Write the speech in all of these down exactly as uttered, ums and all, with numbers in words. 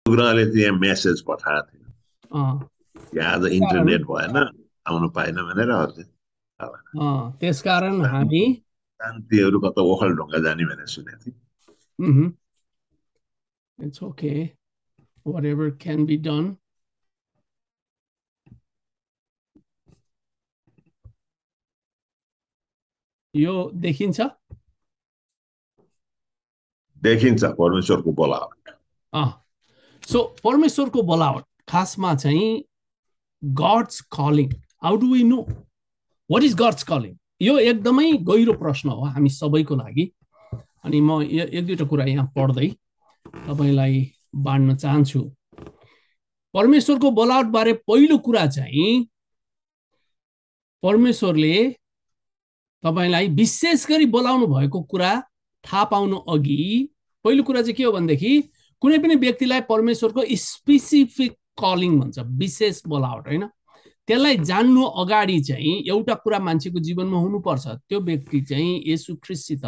उपग्रहले चाहिँ मेसेज पठाएको अँ थियो यहाँ आज त्यसकारण इन्टरनेट भएन आउनु पाएन भनेर अरू चाहिँ अब अँ त्यसकारण हामी शान्तिहरू कता ओखलढुङ्गा जाने भनेर सुनेको थिएँ it's okay whatever can be done. यो देखिन्छ देखिन्छ परमेश्वरको बोलावट अँ सो परमेश्वरको बोलावट खासमा चाहिँ God's calling how do we know what is God's calling यो एकदमै गहिरो प्रश्न हो हामी सबैको लागि अनि म एक दुईवटा कुरा यहाँ पढ्दै तपाईँलाई बाँड्न चाहन्छु परमेश्वरको बोलावट बारे पहिलो कुरा चाहिँ परमेश्वरले तपाईलाई विशेष गरी बोलाउनु भएको कुरा थाहा पाउनु अघि पहिलो कुरा चाहिँ के हो भनेदेखि कुनै पनि व्यक्तिलाई परमेश्वरको स्पेसिफिक कलिङ भन्छ विशेष बोलावट हैन त्यसलाई जान्नु अगाडि चाहिँ एउटा कुरा मान्छेको जीवनमा हुनुपर्छ त्यो व्यक्ति चाहिँ येशू ख्रीष्टसित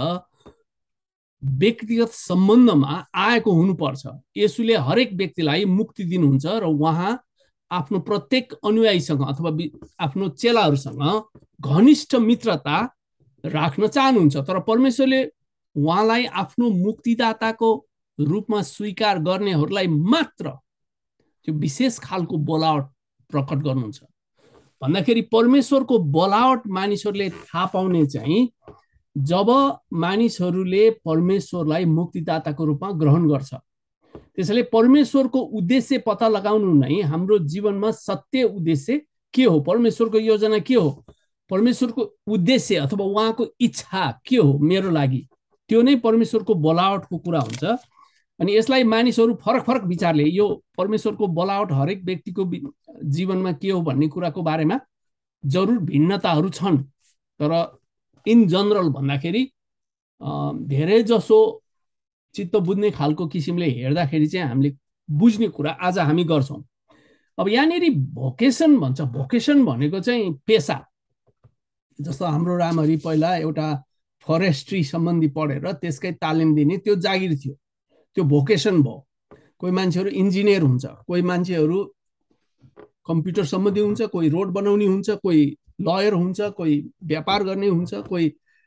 व्यक्तिगत सम्बन्धमा आएको हुनुपर्छ येशूले हरेक व्यक्तिलाई मुक्ति दिनुहुन्छ र उहाँ आफ्नो प्रत्येक अनुयायीसँग अथवा आफ्नो चेलाहरूसँग घनिष्ठ मित्रता राख्न चाहनुहुन्छ तर परमेश्वरले उहाँलाई आफ्नो मुक्तिदाताको रूपमा स्वीकार गर्नेहरूलाई मात्र त्यो विशेष खालको बोलावट प्रकट गर्नुहुन्छ भन्दाखेरि परमेश्वरको बोलावट मानिसहरूले थाहा पाउने चाहिँ जब मानिसहरूले परमेश्वरलाई मुक्तिदाताको रूपमा ग्रहण गर्छ त्यसैले परमेश्वरको उद्देश्य पत्ता लगाउनु नै हाम्रो जीवनमा सत्य उद्देश्य के हो परमेश्वरको योजना के हो परमेश्वरको उद्देश्य अथवा उहाँको इच्छा के हो मेरो लागि त्यो नै परमेश्वरको बोलावटको कुरा हुन्छ अनि यसलाई मानिसहरू फरक फरक विचारले यो परमेश्वरको बोलावट हरेक व्यक्तिको जीवनमा के हो भन्ने कुराको बारेमा जरुर भिन्नताहरू छन् तर इन जनरल भन्दाखेरि धेरै जसो चित्त बुझ्ने खालको किसिमले हेर्दाखेरि चाहिँ हामीले बुझ्ने कुरा आज हामी गर्छौं अब यहाँनेरि भोकेसन भन्छ भोकेसन भनेको चाहिँ पेशा जस्तो हाम्रो रामहरि पहिला एउटा फरेस्ट्री सम्बन्धी पढेर त्यसकै तालिम दिने त्यो जागिर थियो त्यो भोकेसन भयो कोही मान्छेहरू इन्जिनियर हुन्छ कोही मान्छेहरू कम्प्युटर सम्बन्धी हुन्छ कोही रोड बनाउने हुन्छ कोही लयर हुन्छ कोही व्यापार गर्ने हुन्छ कोही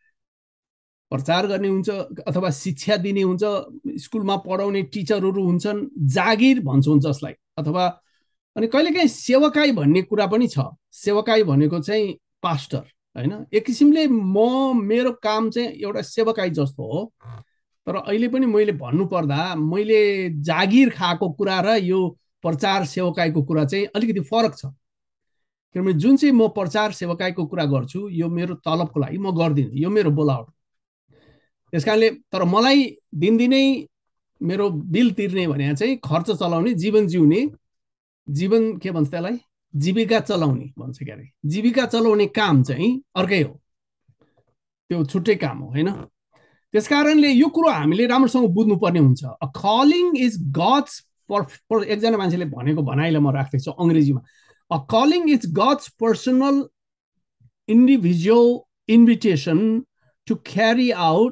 प्रचार गर्ने हुन्छ अथवा शिक्षा दिने हुन्छ स्कुलमा पढाउने टिचरहरू हुन्छन् जागिर भन्छौँ जसलाई अथवा अनि कहिलेकाहीँ सेवकाई भन्ने कुरा पनि छ सेवकाई भनेको चाहिँ पास्टर हैन एक किसिमले म मेरो काम चाहिँ एउटा सेवकाई जस्तो हो तर अहिले पनि मैले भन्नु पर्दा मैले जागिर खाएको कुरा र यो प्रचार सेवकाईको कुरा चाहिँ अलिकति फरक छ किनभने जुन चाहिँ म प्रचार सेवकाईको कुरा गर्छु यो मेरो तलबको लागि म गर्दिन यो मेरो बोलावट त्यसकारणले तर मलाई दिनदिनै मेरो बिल तिर्ने भने चाहिँ खर्च चलाउने जीवन जिउने जीवन के भन्छ त्यसलाई जीविका चलाउने भन्छ के अरे जीविका चलाउने काम चाहिँ अर्कै हो त्यो छुट्टै काम हो हैन त्यसकारणले यो कुरो हामीले राम्रोसँग बुझ्नुपर्ने हुन्छ अ कलिङ इज गड्स पर एकजना मान्छेले भनेको भनाइलाई म राख्दैछु अङ्ग्रेजीमा a calling is God's personal individual invitation to carry out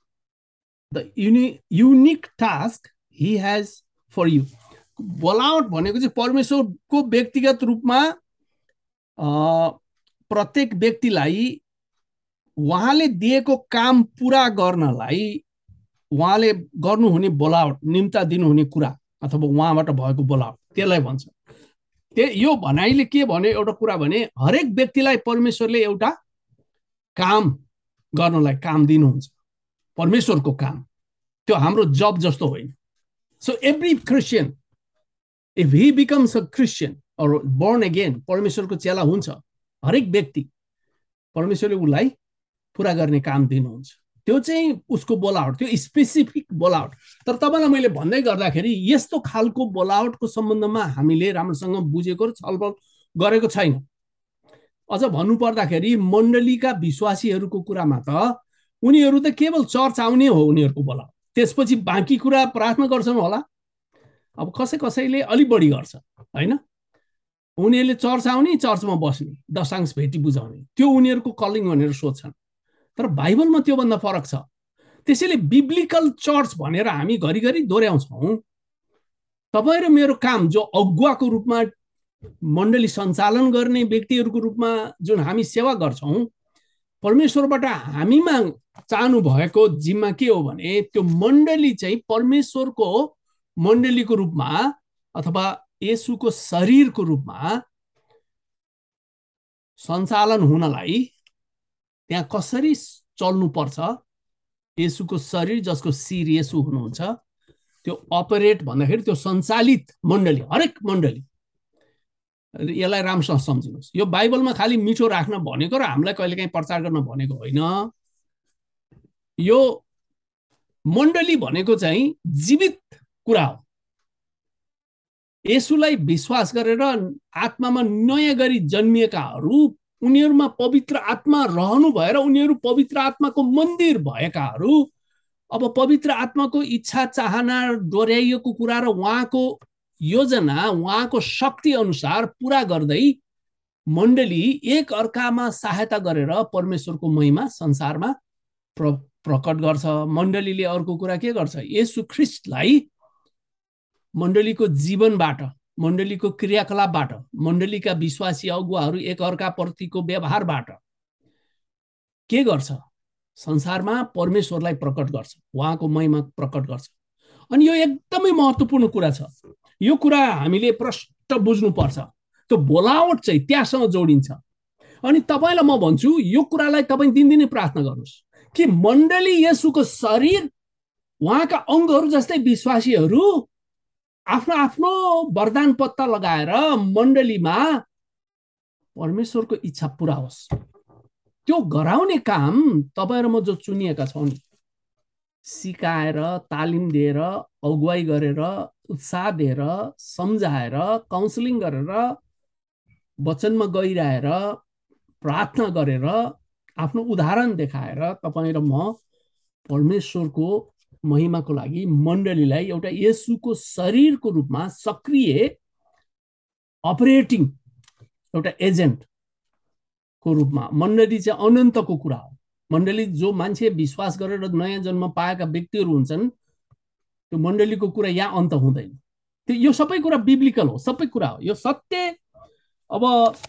the unique task he has for you बोलावट भनेको चाहिँ परमेश्वरको व्यक्तिगत रूपमा प्रत्येक व्यक्तिलाई उहाँले दिएको काम पूरा गर्नलाई उहाँले गर्नुहुने बोलावट निम्ता दिनुहुने कुरा अथवा उहाँबाट भएको बोलावट त्यसलाई भन्छ त्यो यो भनाइले के भन्यो एउटा कुरा भने हरेक व्यक्तिलाई परमेश्वरले एउटा काम गर्नलाई काम दिनुहुन्छ परमेश्वरको काम त्यो हाम्रो जब जस्तो होइन so every Christian if he becomes a Christian or born again परमेश्वरको चेला हुन्छ हरेक व्यक्ति परमेश्वरले उसलाई पूरा गर्ने काम दिनुहुन्छ त्यो चाहिँ उसको बोलावट त्यो स्पेसिफिक बोलावट तर तपाईँलाई मैले भन्दै गर्दाखेरि यस्तो खालको बोलावटको सम्बन्धमा हामीले राम्रोसँग बुझेको र छलफल गरेको छैन अझ भन्नु पर्दाखेरि मण्डलीका विश्वासीहरूको कुरामा त उनीहरू त केवल चर्च आउने हो उनीहरूको बोलावट त्यसपछि बाँकी कुरा प्रार्थना गर्छन् होला अब कसै कसैले अलि बढी गर्छ हैन उनीहरूले चर्च आउने चर्चमा बस्ने दशांश भेटी बुझाउने त्यो उनीहरूको कलिङ भनेर सोध्छन् तर बाइबलमा त्योभन्दा फरक छ त्यसैले बिब्लिकल चर्च भनेर हामी घरिघरि दोहोऱ्याउँछौँ तपाईँ र मेरो काम जो अगुवाको रूपमा मण्डली सञ्चालन गर्ने व्यक्तिहरूको रूपमा जुन हामी सेवा गर्छौँ, परमेश्वरबाट हामीमा चाहनु भएको जिम्मा के हो भने त्यो मण्डली चाहिँ परमेश्वरको मण्डलीको रूपमा अथवा येशूको शरीरको रूपमा सञ्चालन हुनलाई त्यहाँ कसरी चल्नुपर्छ, येशूको शरीर जसको शिर येशू हुनुहुन्छ त्यो अपरेट भन्दाखेरि त्यो सञ्चालित मण्डली, हरेक मण्डली, यसलाई राम्रोसँग सम्झिनुहोस्। यो बाइबलमा खालि मिठो राख्न भनेको र हामीलाई कहिलेकाहीँ प्रचार गर्न भनेको होइन। यो मण्डली भनेको चाहिँ जीवित कुरा हो। येशूलाई विश्वास गरेर आत्मामा नयाँ गरी जन्मिएकाहरू, उनीहरूमा पवित्र आत्मा रहनु भएर उनीहरू पवित्र आत्माको मन्दिर भएकाहरू, अब पवित्र आत्माको इच्छा चाहना दोहोऱ्याइएको कुरा र उहाँको योजना उहाँको शक्ति अनुसार पूरा गर्दै मण्डली एक अर्कामा सहायता गरेर परमेश्वरको महिमा संसारमा प्र प्रकट गर्छ। मण्डलीले अर्को कुरा के गर्छ? येशू ख्रीष्टलाई मण्डलीको जीवनबाट, मण्डलीको क्रियाकलापबाट, मण्डलीका विश्वासी अगुवाहरू एक अर्काप्रतिको व्यवहारबाट के गर्छ? संसारमा परमेश्वरलाई प्रकट गर्छ, उहाँको महिमा प्रकट गर्छ। अनि यो एकदमै महत्त्वपूर्ण कुरा छ। यो कुरा हामीले प्रष्ट बुझ्नुपर्छ। त्यो बोलावट चाहिँ त्यहाँसँग जोडिन्छ। अनि तपाईँलाई म भन्छु, यो कुरालाई तपाईँ दिनदिनै प्रार्थना गर्नुहोस् कि मण्डली येशूको शरीर, उहाँका अङ्गहरू जस्तै विश्वासीहरू आफ्नो आफ्नो वरदान पत्ता लगाएर मण्डलीमा परमेश्वरको इच्छा पुरा होस्। त्यो गराउने काम तपाईँ र म जो चुनिएका छौँ नि, सिकाएर, तालिम दिएर, अगुवाई गरेर, उत्साह दिएर, सम्झाएर, काउन्सिलिङ गरेर, वचनमा गइरहेर, प्रार्थना गरेर, आफ्नो उदाहरण देखाएर तपाईँ र म परमेश्वरको महिमाको लागि मण्डलीलाई एउटा येशूको शरीरको रूपमा सक्रिय अपरेटिङ एउटा एजेन्टको रूपमा, मण्डली चाहिँ अनन्तको कुरा हो। मण्डली जो मान्छे विश्वास गरेर नयाँ जन्म पाएका व्यक्तिहरू हुन्छन्, त्यो मण्डलीको कुरा यहाँ अन्त हुँदैन। त्यो यो सबै कुरा बिब्लिकल हो, सबै कुरा हो, यो सत्य। अब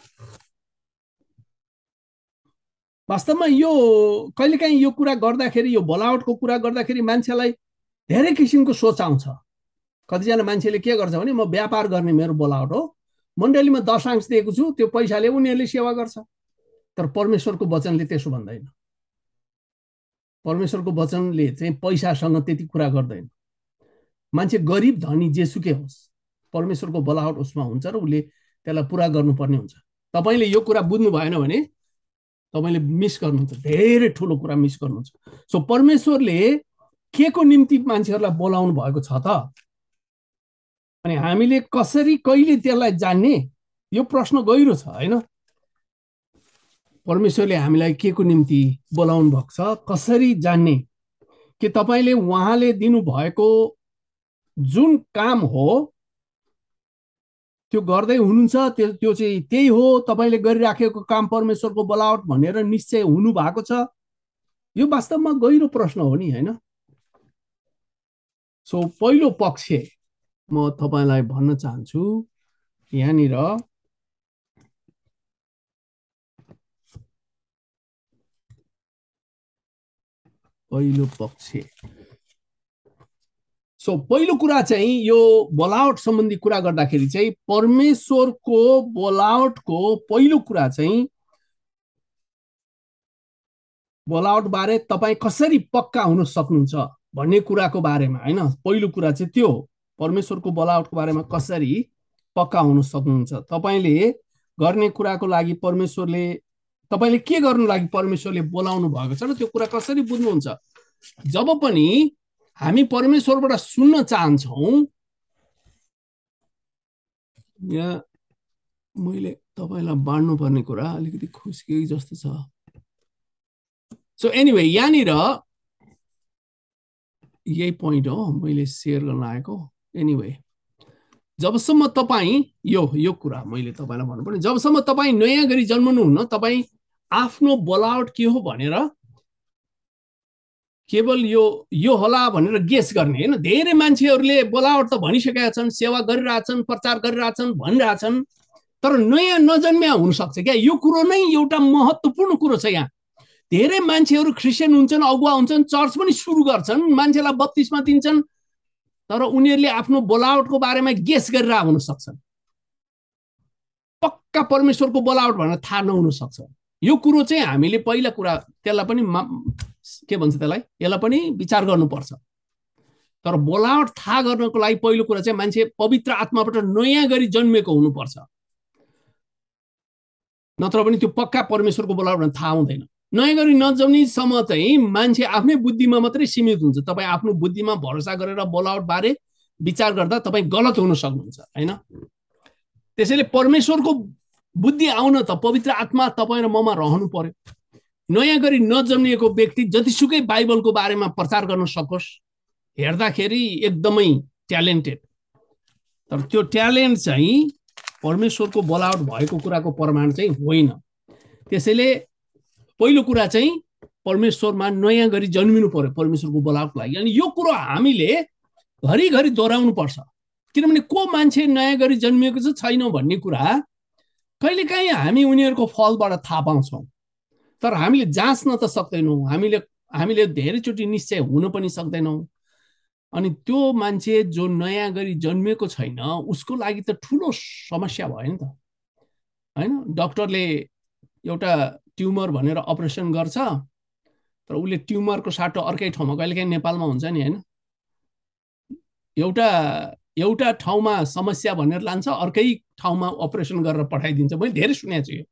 वास्तवमा यो कहिलेकाहीँ यो कुरा गर्दाखेरि, यो बोलावटको कुरा गर्दाखेरि मान्छेलाई धेरै किसिमको सोच आउँछ। कतिजना मान्छेले के गर्छ भने, म व्यापार गर्ने मेरो बोलावट हो, मण्डलीमा दशांश दिएको छु, त्यो पैसाले उनीहरूले सेवा गर्छ। तर परमेश्वरको वचनले त्यसो भन्दैन। परमेश्वरको वचनले चाहिँ पैसासँग त्यति कुरा गर्दैन। मान्छे गरिब धनी जेसुकै होस्, परमेश्वरको बोलावट उसमा हुन्छ र उसले त्यसलाई पुरा गर्नुपर्ने हुन्छ। तपाईँले यो कुरा बुझ्नु भएन भने तपाईँले मिस गर्नुहुन्छ, धेरै ठुलो कुरा मिस गर्नुहुन्छ। सो परमेश्वरले के को निम्ति मान्छेहरूलाई बोलाउनु भएको छ त? अनि हामीले कसरी कहिले त्यसलाई जान्ने? यो प्रश्न गहिरो छ हैन? परमेश्वरले हामीलाई के को निम्ति बोलाउनु भएको छ कसरी जान्ने? कि तपाईले उहाँले दिनु भएको जुन काम हो त्यो गर्दै हुनुहुन्छ, त्यो त्यो चाहिँ त्यही हो, तपाईले गरिराखेको काम परमेश्वरको बोलावट भनेर निश्चय हुनु भएको छ? यो वास्तवमा गहिरो प्रश्न हो नि, हैन? सो पहिलो पक्ष म तपाईलाई भन्न चाहन्छु, यहाँनिर पहिलो पक्ष। सो पहिलो कुरा चाहिँ यो बोलावट सम्बन्धी कुरा गर्दाखेरि चाहिँ परमेश्वरको बोलावटको पहिलो कुरा चाहिँ बोलावट बारे तपाई कसरी पक्का हुन सक्नुहुन्छ भन्ने कुराको बारेमा, हैन? पहिलो कुरा चाहिँ त्यो हो, परमेश्वरको बोलावटको बारेमा कसरी पक्का हुन सक्नुहुन्छ। तपाईले गर्ने कुराको लागि परमेश्वरले, तपाईले के गर्नु लागि परमेश्वरले बोलाउनु भएको छ र त्यो कुरा कसरी बुझ्नुहुन्छ? जब पनि हामी परमेश्वरबाट सुन्न चाहन्छौँ, यहाँ मैले तपाईलाई बाँड्नु पर्ने कुरा अलिकति खुस्किएको जस्तो छ। सो एनीवे, यहाँनिर यही पोइन्ट हो मैले सेयर गर्न आएको। एनीवे, जबसम्म तपाईँ यो यो कुरा मैले तपाईलाई भन्नुपर्ने, जबसम्म तपाईँ नयाँ गरी जन्मनुहुन्न, तपाईँ आफ्नो बोलावट के हो भनेर केवल यो यो होला भनेर गेस गर्ने हैन। धेरै मान्छेहरूले बोलावट त भनिसकेका छन्, सेवा गरिरहेछन्, प्रचार गरिरहेछन्, भनिरहेछन्, तर नयाँ नजन्मिया हुन सक्छ क्या। यो कुरो नै एउटा महत्त्वपूर्ण कुरो छ यहाँ। धेरै मान्छेहरू क्रिस्चियन हुन्छन्, अगुवा हुन्छन्, चर्च पनि सुरु गर्छन्, मान्छेलाई बत्तिसमा दिन्छन्, तर उनीहरूले आफ्नो बोलावटको बारेमा गेस गरिरहेको हुन सक्छन्। पक्का परमेश्वरको बोलावट भनेर थाहा नहुन सक्छ। यो कुरो चाहिँ हामीले पहिला कुरा त्यसलाई पनि के भन्छ त्यसलाई यसलाई पनि विचार गर्नुपर्छ। तर बोलावट थाहा गर्नको लागि पहिलो कुरा चाहिँ मान्छे पवित्र आत्माबाट नयाँ गरी जन्मेको हुनुपर्छ, नत्र पनि त्यो पक्का परमेश्वरको बोलावट थाहा हुँदैन। नयाँ गरी नजन्मिसम्म चाहिँ मान्छे आफ्नै बुद्धिमा मात्रै सीमित हुन्छ। तपाईँ आफ्नो बुद्धिमा भरोसा गरेर बोलावट बारे विचार गर्दा तपाईँ गलत हुन सक्नुहुन्छ हैन। त्यसैले परमेश्वरको बुद्धि आउन त पवित्र आत्मा तपाईँ र ममा रहनु पर्यो। नयाँ गरी नजन्मिएको व्यक्ति जतिसुकै बाइबलको बारेमा प्रचार गर्न सकोस्, हेर्दाखेरि एकदमै ट्यालेन्टेड, तर त्यो ट्यालेन्ट चाहिँ परमेश्वरको बोलावट भएको कुराको प्रमाण चाहिँ होइन। त्यसैले पहिलो कुरा चाहिँ परमेश्वरमा नयाँ गरी जन्मिनु पर्यो परमेश्वरको बोलावटको लागि। अनि यो कुरो हामीले घरिघरि दोहोऱ्याउनु पर्छ, किनभने को मान्छे नयाँ गरी जन्मिएको चाहिँ छैन भन्ने कुरा कहिलेकाहीँ हामी उनीहरूको फलबाट थाहा पाउँछौँ, तर हामीले जाँच्न त सक्दैनौँ। हामीले हामीले धेरैचोटि निश्चय हुन पनि सक्दैनौँ। अनि त्यो मान्छे जो नयाँ गरी जन्मिएको छैन उसको लागि त ठुलो समस्या भयो नि त हैन। डाक्टरले एउटा ट्युमर भनेर अपरेसन गर्छ, तर उसले ट्युमरको साटो अर्कै ठाउँमा, कहिलेकाहीँ नेपालमा हुन्छ नि हैन, एउटा एउटा ठाउँमा समस्या भनेर लान्छ, अर्कै ठाउँमा अपरेसन गरेर पठाइदिन्छ। मैले धेरै सुनेको छु यो।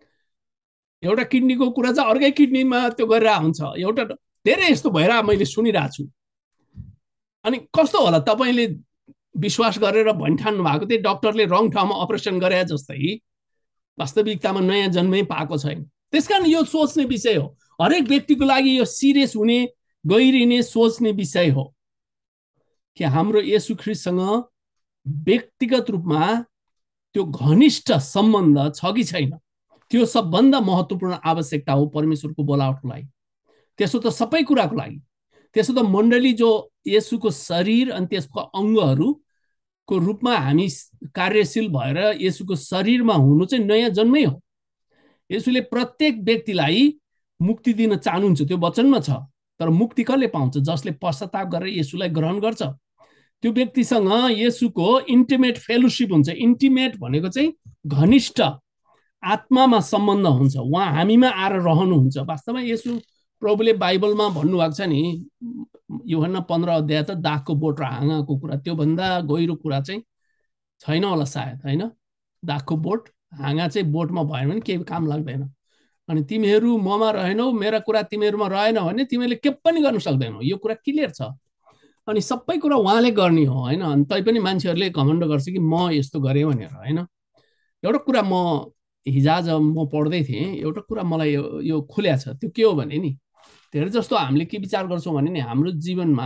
एउटा किडनीको कुरा चाहिँ अर्कै किडनीमा त्यो गरेर हुन्छ, एउटा धेरै यस्तो भइरहेको मैले सुनिरहेको छु। अनि कस्तो होला, तपाईँले विश्वास गरेर भनिठान्नु भएको त्यही डाक्टरले रङ ठाउँमा अपरेसन गरे जस्तै वास्तविकतामा नयाँ जन्मै पाएको छैन। त्यसकारण यो सोच्ने विषय हो, हरेक व्यक्तिको लागि यो सिरियस हुने गहिरिने सोच्ने विषय हो कि हाम्रो येशू ख्रीष्टसँग व्यक्तिगत रूपमा त्यो घनिष्ठ सम्बन्ध छ कि छैन। त्यो सबभन्दा महत्त्वपूर्ण आवश्यकता हो परमेश्वरको बोलावटको लागि। त्यसो त सबै कुराको लागि, त्यसो त मण्डली जो येशूको शरीर अनि त्यसको अङ्गहरूको रूपमा हामी कार्यशील भएर येशूको शरीरमा हुनु चाहिँ नयाँ जन्मै हो। येशूले प्रत्येक व्यक्तिलाई मुक्ति दिन चाहनुहुन्छ, त्यो वचनमा छ। तर मुक्ति कसले पाउँछ? जसले पश्चाताप गरेर येशूलाई ग्रहण गर्छ। त्यो व्यक्तिसँग येशूको इन्टिमेट फेलोशिप हुन्छ। इन्टिमेट भनेको चाहिँ घनिष्ठ आत्मामा सम्बन्ध हुन्छ, उहाँ हामीमा आएर रहनुहुन्छ। वास्तवमा येशू प्रभुले बाइबलमा भन्नुभएको छ नि, यूहन्ना पन्ध्र अध्याय त दागको बोट र हाँगाको कुरा, त्योभन्दा गहिरो कुरा चाहिँ छैन होला सायद हैन। दागको बोट, हाँगा चाहिँ बोटमा भएन भने केही काम लाग्दैन। अनि तिमीहरू ममा रहेनौ, मेरा कुरा तिमीहरूमा रहेन भने तिमीहरूले के पनि गर्न सक्दैनौ। यो कुरा क्लियर छ। अनि सबै कुरा उहाँले गर्ने हो हैन। अनि तैपनि मान्छेहरूले घमण्ड गर्छ कि म यस्तो गरेँ भनेर हैन। एउटा कुरा म हिजोआज म पढ्दै थिएँ, एउटा कुरा मलाई यो, यो खुल्या छ। त्यो के हो भने नि, धेरै जस्तो हामीले के विचार गर्छौँ भने नि, हाम्रो जीवनमा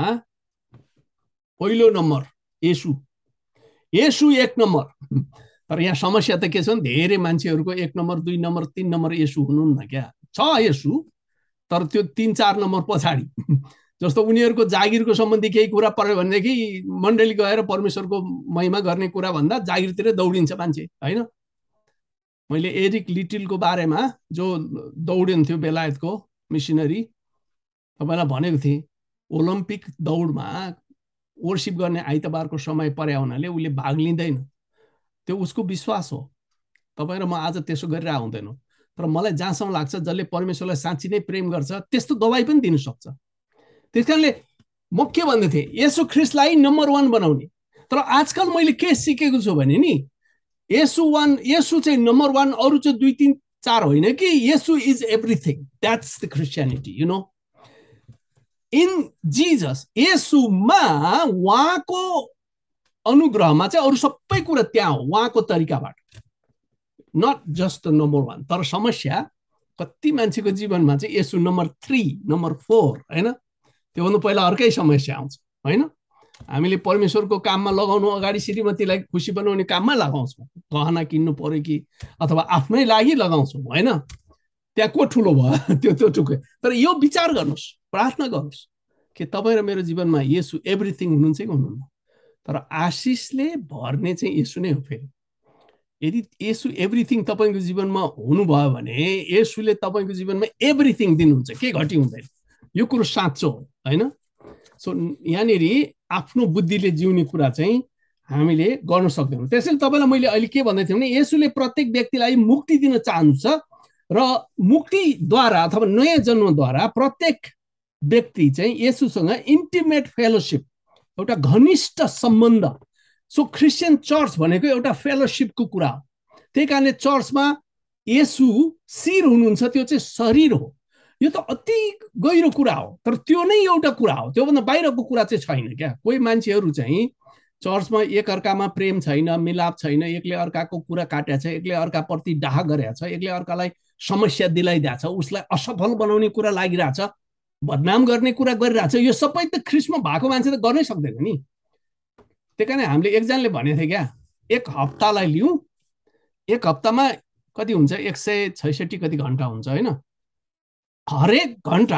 पहिलो नम्बर येशू, येशू एक नम्बर। तर यहाँ समस्या त के छ भने धेरै मान्छेहरूको एक नम्बर, दुई नम्बर, तीन नम्बर येशू हुनुहुन्न क्या। छ येशू, तर त्यो तीन चार नम्बर पछाडि। जस्तो उनीहरूको जागिरको सम्बन्धी केही कुरा पर्यो भनेदेखि मण्डली गएर परमेश्वरको महिमा गर्ने कुरा भन्दा जागिरतिर दौडिन्छ मान्छे हैन। मैले एरिक लिटिलको बारेमा, जो दौडिन्थ्यो बेलायतको मिसनरी, तपाईँलाई भनेको थिएँ, ओलम्पिक दौडमा वर्शिप गर्ने आइतबारको समय पर्या हुनाले उसले भाग लिँदैन। त्यो उसको विश्वास हो। तपाईँ र म आज त्यसो गरिरहेको हुँदैनौँ। तर मलाई जहाँसम्म लाग्छ, जसले परमेश्वरलाई साँच्ची नै प्रेम गर्छ त्यस्तो दबाई पनि दिनु सक्छ। त्यस कारणले म के भन्दै थिएँ, येशू ख्रीष्टलाई नम्बर वान बनाउने। तर आजकल मैले के सिकेको छु भने नि, येशू वान, येशू चाहिँ नम्बर वान, अरू चाहिँ दुई तिन चार होइन कि Yeshu is everything. That's the Christianity, you know. In Jesus, येशूमा उहाँको अनुग्रहमा चाहिँ अरू सबै कुरा त्यहाँ हो, उहाँको तरिकाबाट, not just the number one. तर समस्या कति मान्छेको जीवनमा चाहिँ येशू नम्बर थ्री, नम्बर फोर हैन। त्योभन्दा पहिला अर्कै समस्या आउँछ हैन। हामीले परमेश्वरको काममा लगाउनु अगाडि श्रीमतीलाई खुसी बनाउने काममा लगाउँछौँ, गहना किन्नु पर्यो कि अथवा आफ्नै लागि लगाउँछौँ हैन। त्यहाँ को ठुलो भयो त्यो त्यो टुकै। तर यो विचार गर्नुहोस्, प्रार्थना गर्नुहोस्, के तपाईँ र मेरो जीवनमा येशू एभ्रिथिङ हुनुहुन्छ कि हुनुहुन्न? तर आशिषले भर्ने चाहिँ येशू नै हो। फेरि यदि येशू एभ्रिथिङ तपाईँको जीवनमा हुनुभयो भने येशूले तपाईँको जीवनमा एभ्रिथिङ दिनुहुन्छ, के घटी हुँदैन। यो कुरो साँचो हो, होइन? सो यहाँनिर आफ्नो बुद्धिले जिउने कुरा चाहिँ हामीले गर्न सक्दैनौँ। त्यसैले तपाईँलाई मैले अहिले के भन्दै थिएँ भने येशूले प्रत्येक व्यक्तिलाई मुक्ति दिन चाहन्छ र मुक्तिद्वारा अथवा नयाँ जन्मद्वारा प्रत्येक व्यक्ति चाहिँ येशूसँग इन्टिमेट फेलोसिप, एउटा घनिष्ठ सम्बन्ध। सो क्रिस्चियन चर्च भनेको एउटा फेलोसिपको कुरा हो। त्यही कारणले चर्चमा येशू शिर हुनुहुन्छ, त्यो चाहिँ शरीर हो। यो त अति गहिरो कुरा हो, तर त्यो नै एउटा कुरा हो, त्योभन्दा बाहिरको कुरा चाहिँ छैन क्या। कोही मान्छेहरू चाहिँ चर्चमा एकअर्कामा प्रेम छैन, मिलाप छैन, एकले अर्काको कुरा काटेको छ, एकले अर्काप्रति डाह गरेको छ, एकले अर्कालाई समस्या दिलाइदिएको छ, उसलाई असफल बनाउने कुरा लागिरहेछ, बदनाम गर्ने कुरा गरिरहेछ। यो सबै त ख्रिस्टमा भएको मान्छे त गर्नै सक्दैन नि। त्यही कारण हामीले एकजनाले भनेको थियो क्या, एक हप्तालाई लिउँ, एक हप्तामा कति हुन्छ, एक सय छैसठी कति घन्टा हुन्छ, होइन? हरेक घन्टा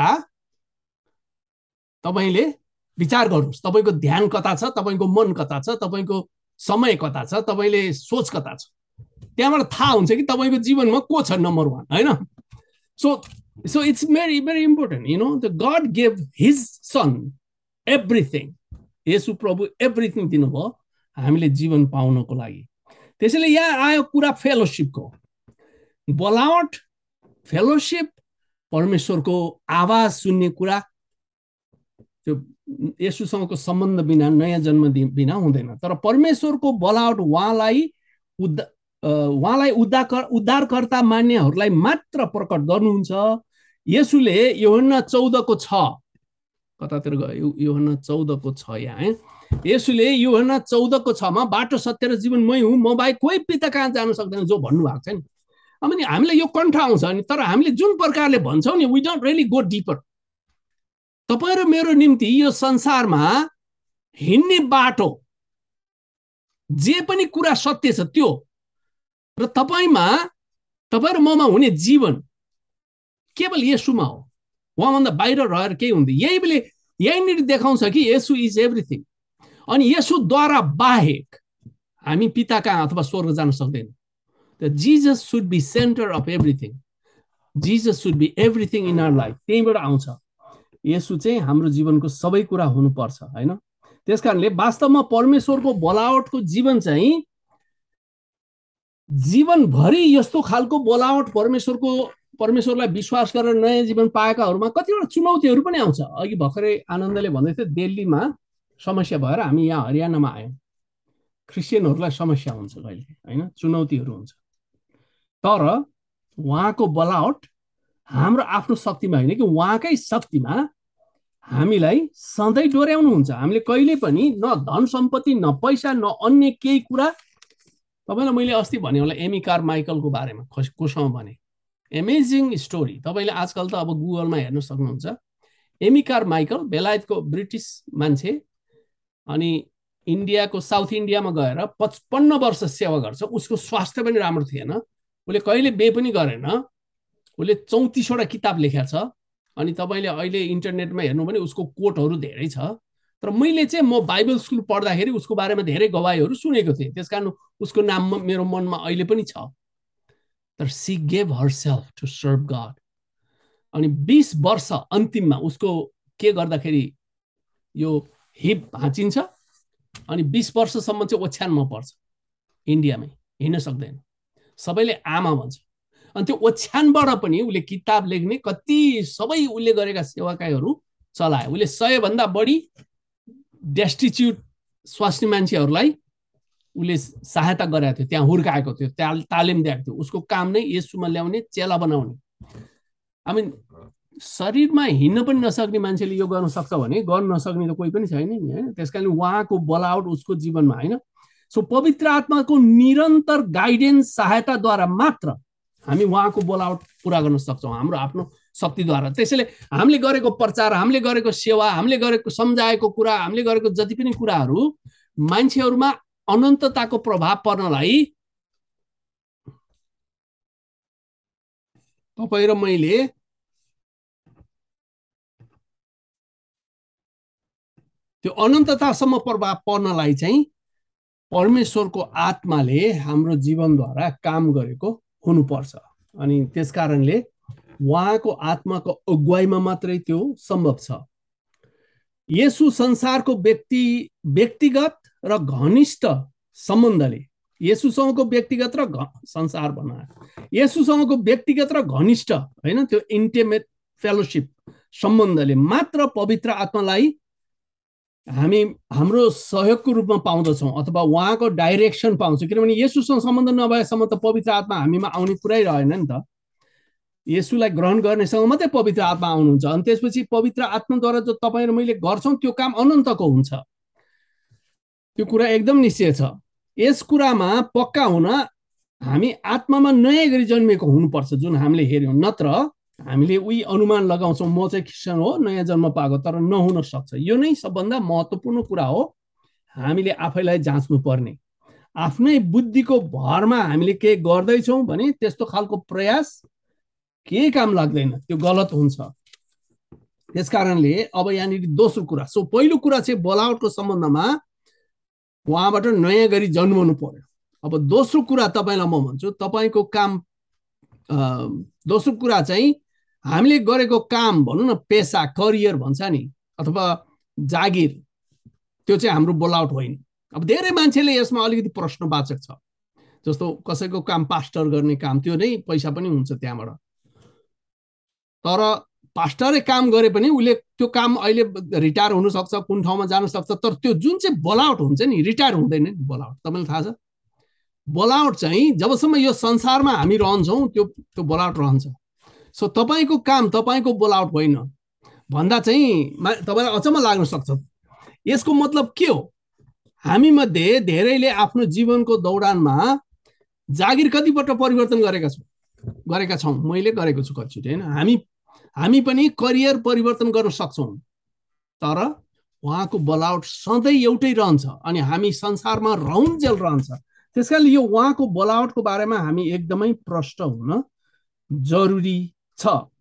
तपाईँले विचार गर्नुहोस्, तपाईँको ध्यान कता छ, तपाईँको मन कता छ, तपाईँको समय कता छ, तपाईँले सोच कता छ। त्यहाँबाट थाहा हुन्छ कि तपाईँको जीवनमा को छ नम्बर वान, होइन? So so it's very very important, you know, the God gave his son everything. Yeshu प्रभु एभ्रिथिङ दिनुभयो हामीले जीवन पाउनको लागि। त्यसैले यहाँ आयो कुरा फेलोसिपको। बोलावट, फेलोसिप, परमेश्वरको आवाज सुन्ने कुरा, त्यो येशूसँगको सम्बन्ध बिना, नयाँ जन्म बिना हुँदैन। तर परमेश्वरको बोलावट उहाँलाई उद्धा उहाँलाई उद्धार उद्धारकर्ता मान्नेहरूलाई मात्र प्रकट गर्नुहुन्छ। येशूले यूहन्ना चौधको छ, कतातिर गयो, यूहन्ना चौधको छ यहाँ है। येशूले यूहन्ना चौधको छमा बाटो सत्य र जीवन मै हुँ, म बाहेक कोही पिता कहाँ जान सक्दैन जो भन्नुभएको छ नि। अनि हामीलाई यो कण्ठ आउँछ नि, तर हामीले जुन प्रकारले भन्छौँ नि, we don't really go deeper. तपाईँ र मेरो निम्ति यो संसारमा हिँड्ने बाटो, जे पनि कुरा सत्य छ त्यो, र तपाईँमा, तपाईँ र ममा हुने जीवन केवल येशूमा हो। उहाँभन्दा बाहिर रहेर केही हुँदैन। यही बेला यहीँनिर देखाउँछ कि येशू इज एभ्रिथिङ। अनि येशूद्वारा बाहेक हामी पिता कहाँ अथवा स्वर्ग जान सक्दैनौँ। The Jesus should be center of everything. Jesus should be everything in our life. त्यहीँबाट आउँछ। येशू चाहिँ हाम्रो जीवनको सबै कुरा हुनुपर्छ, होइन? त्यसकारणले वास्तवमा परमेश्वरको बोलावटको जीवन चाहिँ जीवनभरि यस्तो खालको बोलावट, परमेश्वरको परमेश्वरलाई विश्वास गरेर नयाँ जीवन पाएकाहरूमा कतिवटा चुनौतीहरू पनि आउँछ। अघि भर्खरै आनन्दले भन्दै थियो दिल्लीमा समस्या भएर हामी यहाँ हरियाणामा आयौँ। क्रिस्चियनहरूलाई समस्या हुन्छ कहिले, होइन? चुनौतीहरू हुन्छ। तर उहाँको बोलावट हाम्रो आफ्नो शक्तिमा होइन कि उहाँकै शक्तिमा हामीलाई सधैँ डोर्याउनुहुन्छ। हामीले कहिले पनि न धन सम्पत्ति, न पैसा, न अन्य केही कुरा। तपाईँलाई मैले अस्ति भने होला एमी कार्माइकलको बारेमा, कोसँग भने, एमेजिङ स्टोरी। तपाईँले आजकल त अब गुगलमा हेर्न सक्नुहुन्छ। एमी कार्माइकल बेलायतको ब्रिटिस मान्छे, अनि इन्डियाको साउथ इन्डियामा गएर पचपन्न वर्ष सेवा गर्छ। उसको स्वास्थ्य पनि राम्रो थिएन, उसले कहिले बे पनि गरेन। उसले चौतिसवटा किताब लेखेको छ। अनि तपाईँले अहिले इन्टरनेटमा हेर्नु भने उसको कोटहरू धेरै छ। तर मैले चाहिँ म बाइबल स्कुल पढ्दाखेरि उसको बारेमा धेरै गवाईहरू सुनेको थिएँ, त्यस कारण उसको नाम मेरो मनमा अहिले पनि छ। तर she gave herself to serve God. अनि बीस वर्ष अन्तिममा उसको के गर्दाखेरि यो हिप भाँचिन्छ, अनि बीस वर्षसम्म चाहिँ ओछ्यानमा पर्छ, इन्डियामै हिँड्न सक्दैन। सबैले आमा भन्छ। अनि त्यो ओछ्यानबाट पनि उसले किताब लेख्ने कति सबै उसले गरेका सेवाकाईहरू चलाए। उसले सयभन्दा बढी डेस्टिच्युट स्वास्नी मान्छेहरूलाई उसले सहायता गरेको थियो, त्यहाँ हुर्काएको थियो, त्यहाँ तालिम दिएको थियो। उसको काम नै येशूमा ल्याउने, चेला बनाउने। आई मिन शरीरमा हिँड्न पनि नसक्ने मान्छेले यो गर्न सक्छ भने गर्न नसक्ने त कोही पनि छैन नि, होइन? त्यस कारण उहाँको बोलावट उसको जीवनमा, होइन? सो पवित्र आत्माको निरन्तर गाइडेन्स, सहायताद्वारा मात्र हामी उहाँको बोलावट पुरा गर्न सक्छौँ, हाम्रो आफ्नो शक्तिद्वारा। त्यसैले हामीले गरेको प्रचार, हामीले गरेको सेवा, हामीले गरेको सम्झाएको कुरा, हामीले गरेको जति पनि कुराहरू मान्छेहरूमा अनन्तताको प्रभाव पर्नलाई तपाईँ र मैले त्यो अनन्ततासम्म प्रभाव पर्नलाई चाहिँ परमेश्वरको आत्माले हाम्रो जीवनद्वारा काम गरेको हुनुपर्छ। अनि त्यस कारणले उहाँको आत्माको अगुवाईमा मात्रै त्यो सम्भव छ। यसु संसारको व्यक्ति व्यक्तिगत र घनिष्ठ सम्बन्धले, यसुसँगको व्यक्तिगत र संसार बनायो, यसुसँगको व्यक्तिगत र घनिष्ठ होइन त्यो इन्टिमेट फेलोशिप सम्बन्धले मात्र पवित्र आत्मालाई हामी हाम्रो सहयोगको रूपमा पाउँदछौँ अथवा उहाँको डाइरेक्सन पाउँछौँ। किनभने यसुसँग सम्बन्ध नभएसम्म त पवित्र आत्मा हामीमा आउने कुरै रहेन नि त। यसुलाई ग्रहण गर्नेसँग मात्रै पवित्र आत्मा आउनुहुन्छ। अनि त्यसपछि पवित्र आत्माद्वारा जो तपाईँ र मैले गर्छौँ त्यो काम अनन्तको हुन्छ। त्यो कुरा एकदम निश्चय छ। यस कुरामा पक्का हुन हामी आत्मामा नयाँ गरी जन्मेको हुनुपर्छ, जुन हामीले हेऱ्यौँ। नत्र हामीले उही अनुमान लगाउँछौँ म चाहिँ क्रिस्चियन हो, नयाँ जन्म पाएको, तर नहुन सक्छ। यो नै सबभन्दा महत्त्वपूर्ण कुरा हो। हामीले आफैलाई जाँच्नु पर्ने। आफ्नै बुद्धिको भरमा हामीले के गर्दैछौँ भने त्यस्तो खालको प्रयास केही काम लाग्दैन, त्यो गलत हुन्छ। त्यस कारणले अब यहाँनिर दोस्रो कुरा, सो पहिलो कुरा चाहिँ बोलावटको सम्बन्धमा उहाँबाट नयाँ गरी जन्मनु पर्यो। अब दोस्रो कुरा तपाईँलाई म भन्छु, तपाईँको काम दोस्रो कुरा चाहिँ हामीले गरेको काम भनौँ न, पेसा करियर भन्छ नि, अथवा जागिर, त्यो चाहिँ हाम्रो बोलावट होइन। अब धेरै मान्छेले यसमा अलिकति प्रश्नवाचक छ। जस्तो कसैको काम पास्टर गर्ने काम, त्यो नै पैसा पनि हुन्छ त्यहाँबाट। तर पास्टरै काम गरे पनि उसले त्यो काम अहिले रिटायर हुनसक्छ, कुन ठाउँमा जान सक्छ, तर त्यो जुन चाहिँ बोलावट हुन्छ नि, रिटायर हुँदैन नि बोलावट। तपाईँलाई थाहा छ, बोलावट चाहिँ जबसम्म यो संसारमा हामी रहन्छौँ त्यो त्यो बोलावट रहन्छ। सो तपाईँको काम तपाईँको बोलावट होइन भन्दा चाहिँ तपाईँलाई अचम्म लाग्न सक्छ। यसको मतलब के हो? हामी मध्ये धेरैले आफ्नो जीवनको दौडानमा जागिर कतिपल्ट परिवर्तन गरेका छौँ गरेका छौँ मैले गरेको छु कतिचोटि होइन। हामी हामी पनि करियर परिवर्तन गर्न सक्छौँ, तर उहाँको बोलावट सधैँ एउटै रहन्छ अनि हामी संसारमा रहन्जेल रहन्छ। त्यसकारणले यो उहाँको बोलावटको बारेमा हामी एकदमै प्रष्ट हुन जरुरी छ।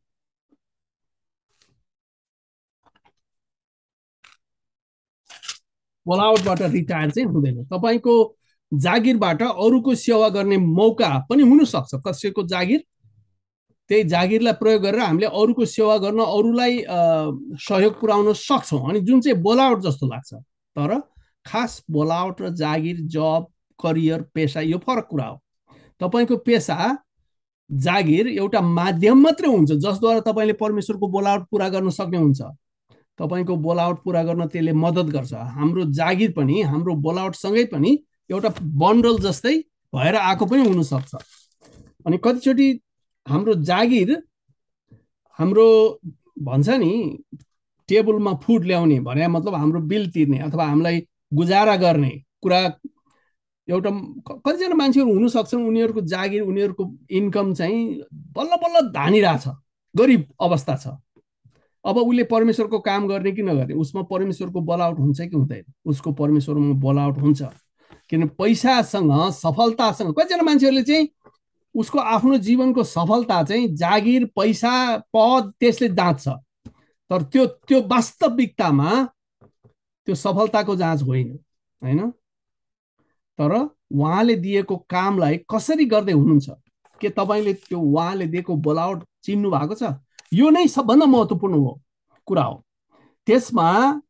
बोलावटबाट रिटायर चाहिँ हुँदैन। तपाईँको जागिरबाट अरूको सेवा गर्ने मौका पनि हुनसक्छ। कसैको जागिर, त्यही जागिरलाई प्रयोग गरेर हामीले अरूको सेवा गर्न, अरूलाई सहयोग पुर्याउन सक्छौँ, अनि जुन चाहिँ बोलावट जस्तो लाग्छ। तर खास बोलावट र जागिर, जब, करियर, पेसा यो फरक कुरा हो। तपाईँको पेसा, जागिर एउटा माध्यम मात्रै हुन्छ जसद्वारा तपाईँले परमेश्वरको बोलावट पुरा गर्न सक्ने हुन्छ। तपाईँको बोलावट पुरा गर्न त्यसले मद्दत गर्छ। हाम्रो जागिर पनि हाम्रो बोलावटसँगै पनि एउटा बन्डल जस्तै भएर आएको पनि हुनसक्छ। अनि कतिचोटि हाम्रो जागिर, हाम्रो भन्छ नि टेबलमा फुड ल्याउने भने मतलब हाम्रो बिल तिर्ने अथवा हामीलाई गुजारा गर्ने कुरा, एउटा कतिजना मान्छेहरू हुनसक्छन् उनीहरूको जागिर, उनीहरूको इन्कम चाहिँ बल्ल बल्ल धानिरहेछ, गरिब अवस्था छ। अब उसले परमेश्वरको काम गर्ने कि नगर्ने, उसमा परमेश्वरको बोलावट हुन्छ कि हुँदैन? उसको परमेश्वरमा बोलावट हुन्छ। किन पैसासँग, सफलतासँग, कतिजना मान्छेहरूले चाहिँ उसको आफ्नो जीवनको सफलता चाहिँ जागिर, पैसा, पद त्यसले जाँच्छ, तर त्यो त्यो वास्तविकतामा त्यो सफलताको जाँच होइन होइन। तर उहाँले दिएको कामलाई कसरी गर्दै हुनुहुन्छ, के तपाईँले त्यो उहाँले दिएको बोलावट चिन्नु भएको छ? यो नै सबभन्दा महत्त्वपूर्ण हो कुरा हो। त्यसमा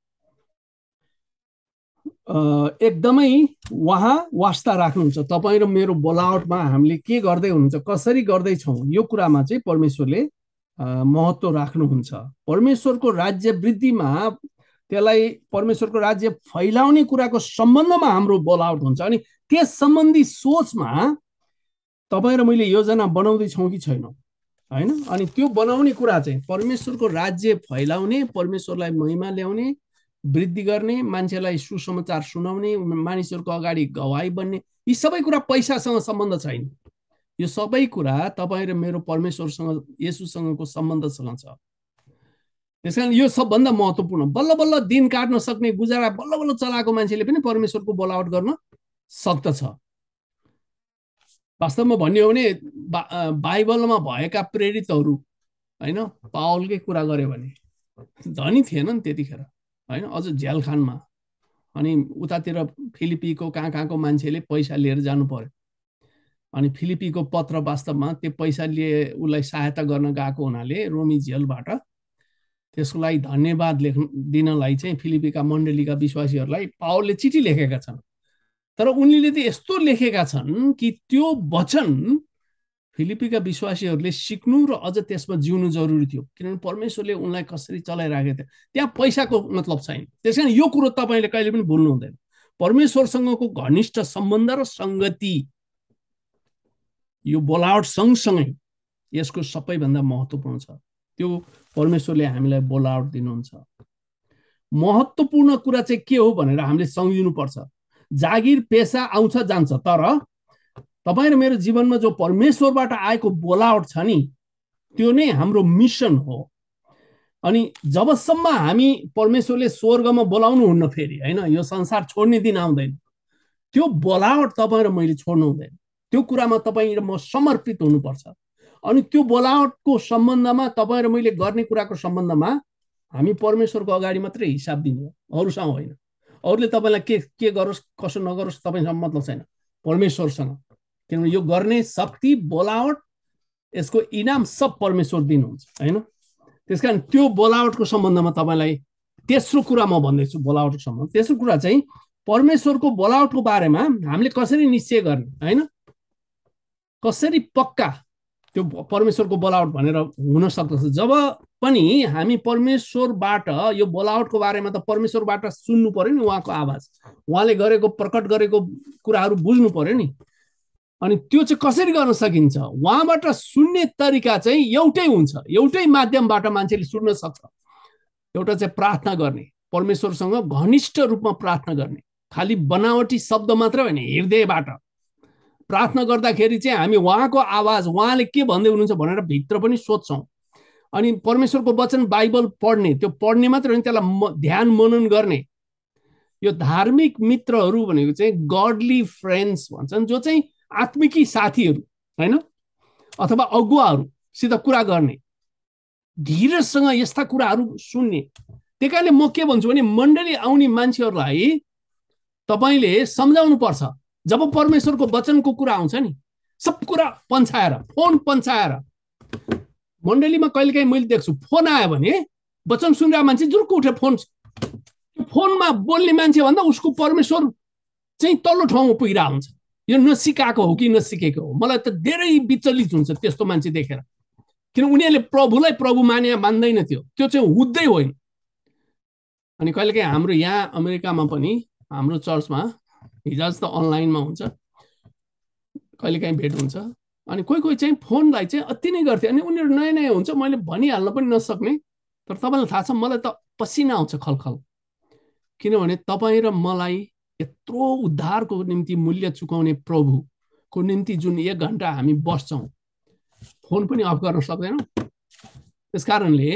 एकदमै उहाँ वास्ता राख्नुहुन्छ। तपाईँ र मेरो बोलावटमा हामीले के गर्दै हुनुहुन्छ, कसरी गर्दैछौँ, यो कुरामा चाहिँ परमेश्वरले महत्त्व राख्नुहुन्छ। परमेश्वरको राज्य वृद्धिमा, त्यसलाई परमेश्वरको राज्य फैलाउने कुराको सम्बन्धमा हाम्रो बोलावट हुन्छ। अनि त्यस सम्बन्धी सोचमा तपाईँ र मैले योजना बनाउँदैछौँ कि छैनौँ होइन। अनि त्यो बनाउने कुरा चाहिँ परमेश्वरको राज्य फैलाउने, परमेश्वरलाई महिमा ल्याउने, वृद्धि गर्ने, मान्छेलाई सुसमाचार सुनाउने, मानिसहरूको अगाडि गवाही बन्ने, यी सबै कुरा पैसासँग सम्बन्ध छैन। यो सबै कुरा तपाईँ र मेरो परमेश्वरसँग, येशूसँगको सम्बन्धसँग छ। त्यसकारण यो सबभन्दा महत्त्वपूर्ण। बल्ल बल्ल दिन काट्न सक्ने, गुजारा बल्ल बल्ल चलाएको मान्छेले पनि परमेश्वरको बोलावट गर्न सक्दछ। वास्तवमा भन्ने हो भने बा बाइबलमा भएका प्रेरितहरू होइन, पावलकै कुरा गर्यो भने धनी थिएन नि त्यतिखेर, होइन, अझ झ्यालखानमा। अनि उतातिर फिलिपीको कहाँ कहाँको मान्छेले पैसा लिएर जानु पर्यो। अनि फिलिपीको पत्र वास्तवमा त्यो पैसा लिए उसलाई सहायता गर्न गएको हुनाले रोमी जेलबाट त्यसको लागि धन्यवाद लेख्न दिनलाई चाहिँ फिलिपीका मण्डलीका विश्वासीहरूलाई पावलले चिठी लेखेका छन्। तर उनले त यस्तो लेखेका छन् कि त्यो वचन फिलिपीका विश्वासीहरूले सिक्नु र अझ त्यसमा जिउनु जरुरी थियो, किनभने परमेश्वरले उनलाई कसरी चलाइराखेको थियो। त्यहाँ पैसाको मतलब छैन। त्यस कारण यो कुरो तपाईँले कहिले पनि भुल्नु हुँदैन। परमेश्वरसँगको घनिष्ठ सम्बन्ध र सङ्गति, यो बोलावट सँगसँगै यसको सबैभन्दा महत्त्वपूर्ण छ। त्यो परमेश्वरले हामीलाई बोलावट दिनुहुन्छ। महत्त्वपूर्ण कुरा चाहिँ के हो भनेर हामीले सम्झिनुपर्छ। जागिर पेसा आउँछ जान्छ, तर तपाईँ र मेरो जीवनमा जो परमेश्वरबाट आएको बोलावट छ नि, त्यो नै हाम्रो मिसन हो। अनि जबसम्म हामी परमेश्वरले स्वर्गमा बोलाउनुहुन्न फेरि, होइन, यो संसार छोड्ने दिन आउँदैन, त्यो बोलावट तपाईँ र मैले छोड्नु हुँदैन। त्यो कुरामा तपाईँ र म समर्पित हुनुपर्छ। अनि त्यो बोलावटको सम्बन्धमा तपाईँ र मैले गर्ने कुराको सम्बन्धमा हामी परमेश्वरको अगाडि मात्रै हिसाब दिने हो, अरूसँग होइन। अरूले तपाईँलाई के के गरोस् कसो नगरोस् तपाईँसँग मतलब छैन, परमेश्वरसँग। किनभने यो गर्ने शक्ति, बोलावट, यसको इनाम सब परमेश्वर दिनुहुन्छ, होइन। त्यस कारण त्यो बोलावटको सम्बन्धमा तपाईँलाई तेस्रो कुरा म भन्दैछु। बोलावटको सम्बन्ध तेस्रो कुरा चाहिँ परमेश्वरको बोलावटको बारेमा हामीले कसरी निश्चय गर्ने, होइन, कसरी पक्का त्यो परमेश्वरको बोलावट भनेर हुन सक्दछ। जब पनि हामी परमेश्वरबाट यो बोलावटको बारेमा त परमेश्वरबाट सुन्नु पर्यो नि, उहाँको आवाज, उहाँले गरेको प्रकट गरेको कुराहरू बुझ्नु पर्यो नि। अनि त्यो चाहिँ कसरी गर्न सकिन्छ? उहाँबाट सुन्ने तरिका चाहिँ एउटै हुन्छ, एउटै माध्यमबाट मान्छेले सुन्न सक्छ। एउटा चाहिँ प्रार्थना गर्ने, परमेश्वरसँग घनिष्ठ रूपमा प्रार्थना गर्ने, खालि बनावटी शब्द मात्र होइन, हृदयबाट प्रार्थना गर्दाखेरि चाहिँ हामी उहाँको आवाज, उहाँले के भन्दै हुनुहुन्छ भनेर भित्र पनि सोध्छौँ। अनि परमेश्वरको वचन बाइबल पढ्ने, त्यो पढ्ने मात्र होइन, त्यसलाई ध्यान मनन गर्ने। यो धार्मिक मित्रहरू भनेको चाहिँ गडली फ्रेन्ड्स भन्छन्, जो चाहिँ आत्मिकी साथीहरू, होइन, अथवा अगुवाहरूसित कुरा गर्ने, धीरजसँग यस्ता कुराहरू सुन्ने। त्यही कारणले म के भन्छु भने मण्डली आउने मान्छेहरूलाई तपाईँले सम्झाउनु पर्छ। जब परमेश्वरको वचनको कुरा आउँछ नि, सब कुरा पन्छाएर, फोन पन्छाएर, मण्डलीमा कहिलेकाहीँ मैले देख्छु फोन आयो भने वचन सुनिरहेको मान्छे जुर्को उठे फोन, फोनमा बोल्ने मान्छे भन्दा उसको परमेश्वर चाहिँ तल्लो ठाउँमा पुगिरहेको हुन्छ। यो नसिकाएको हो कि नसिकेको हो, मलाई त धेरै विचलित हुन्छ त्यस्तो मान्छे देखेर। किन उनीहरूले प्रभुलाई प्रभु माने मान्दैन, त्यो त्यो चाहिँ हुँदै होइन। अनि कहिलेकाहीँ हाम्रो यहाँ अमेरिकामा पनि हाम्रो चर्चमा हिजो त अनलाइनमा हुन्छ, कहिलेकाहीँ भेट हुन्छ। अनि कोही कोही चाहिँ फोनलाई चाहिँ अति नै गर्थे। अनि उनीहरू नयाँ नयाँ हुन्छ, मैले भनिहाल्न पनि नसक्ने। तर तपाईँलाई थाहा छ, मलाई त पसिना आउँछ खलखल। किनभने तपाईँ र मलाई यत्रो उद्धारको निम्ति मूल्य चुकाउने प्रभुको निम्ति जुन एक घन्टा हामी बस्छौँ, फोन पनि अफ गर्न सक्दैनौँ। त्यस कारणले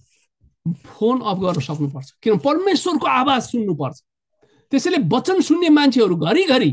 फोन अफ गर्न सक्नुपर्छ, किन परमेश्वरको आवाज सुन्नुपर्छ। त्यसैले वचन सुन्ने मान्छेहरू घरिघरि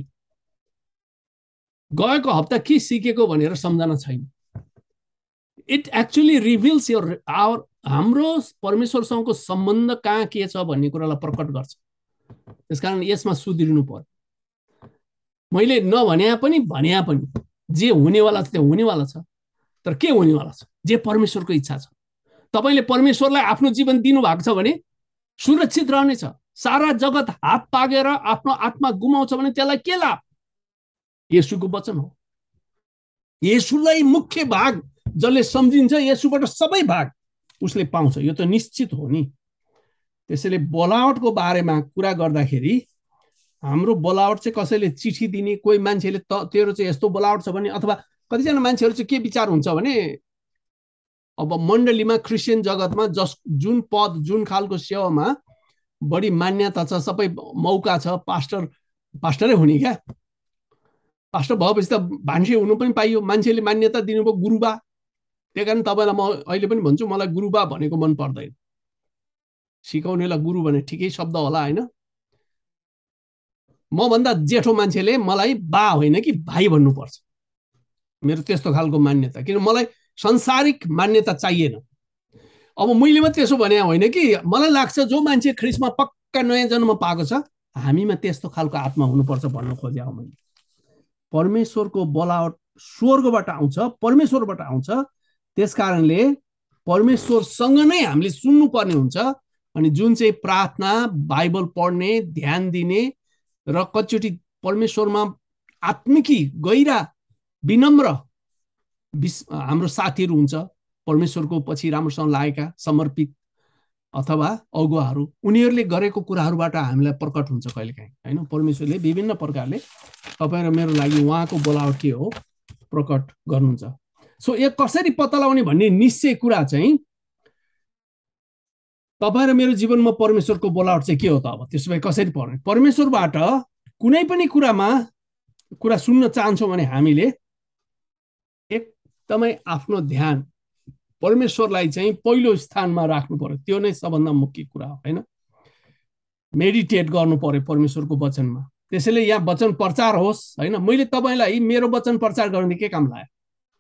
गएको हप्ता के सिकेको भनेर सम्झना छैन। It actually reveals your our हाम्रो परमेश्वरसँगको सम्बन्ध कहाँ के छ भन्ने कुरालाई प्रकट गर्छ। त्यसकारण यसमा सुध्रिनु पर्यो। मैले नभने पनि भने पनि जे हुनेवाला छ त्यो हुनेवाला छ। तर के हुनेवाला छ? जे परमेश्वरको इच्छा छ। तपाईले परमेश्वरलाई आफ्नो जीवन दिनुभएको छ भने सुरक्षित रहनेछ। सारा जगत हात पागेर आफ्नो आत्मा गुमाउँछ भने त्यसलाई के लाभ? येशूको वचन हो। येशूलाई मुख्य भाग जसले सम्झिन्छ, येशूबाट सबै भाग उसले पाउँछ, यो त निश्चित हो नि। त्यसैले बोलावटको बारेमा कुरा गर्दाखेरि हाम्रो बोलावट चाहिँ कसैले चिठी दिने, कोही मान्छेले त तेरो चाहिँ यस्तो बोलावट छ भने, अथवा कतिजना मान्छेहरू चाहिँ के विचार हुन्छ भने अब मण्डलीमा क्रिस्चियन जगतमा जस जुन पद जुन खालको सेवामा बढी मान्यता छ, सबै मौका छ, पास्टर पास्टरै हुने क्या। पास्टर भएपछि त भान्से हुनु पनि पाइयो, मान्छेले मान्यता दिनुभयो गुरुबा। त्यही कारण तपाईँलाई म अहिले पनि भन्छु, मलाई गुरुबा भनेको मन पर्दैन। सिकाउनेलाई गुरु भने ठिकै शब्द होला, होइन? मभन्दा जेठो मान्छेले मलाई बा होइन कि भाइ भन्नुपर्छ। मेरो त्यस्तो खालको मान्यता, किन मलाई संसारिक मान्यता चाहिएन। अब मैले मात्रै त्यसो भने होइन कि मलाई लाग्छ जो मान्छे ख्रिस्टमा पक्का नयाँ जन्म पाएको छ हामीमा त्यस्तो खालको आत्मा हुनुपर्छ भन्न खोजे हो मैले। परमेश्वरको बोलावट स्वर्गबाट आउँछ, परमेश्वरबाट आउँछ। त्यस कारणले परमेश्वरसँग नै हामीले सुन्नुपर्ने हुन्छ। अनि जुन चाहिँ प्रार्थना, बाइबल पढ्ने, ध्यान दिने र कतिचोटि परमेश्वरमा आत्मिकी गहिरा विनम्र हाम्रो साथीहरू हुन्छ, परमेश्वरको पछि राम्रोसँग लागेका समर्पित अथवा अगुवाहरू, उनीहरूले गरेको कुराहरूबाट हामीलाई प्रकट हुन्छ कहिलेकाहीँ होइन। परमेश्वरले विभिन्न प्रकारले तपाईँ र मेरो लागि उहाँको बोलावट के हो प्रकट गर्नुहुन्छ। सो यो कसरी पत्ता लगाउने भन्ने निश्चय कुरा चाहिँ तपाईँ र मेरो जीवनमा परमेश्वरको बोलावट चाहिँ के हो त? अब त्यसो भए कसरी पर्ने? परमेश्वरबाट कुनै पनि कुरामा कुरा सुन्न चाहन्छौँ भने हामीले एकदमै आफ्नो ध्यान परमेश्वरलाई चाहिँ पहिलो स्थानमा राख्नु पर्यो। त्यो नै सबभन्दा मुख्य कुरा हो होइन। मेडिटेट गर्नु पर्यो परमेश्वरको वचनमा। त्यसैले यहाँ वचन प्रचार होस् होइन। मैले तपाईँलाई मेरो वचन प्रचार गर्ने के काम लाग्यो?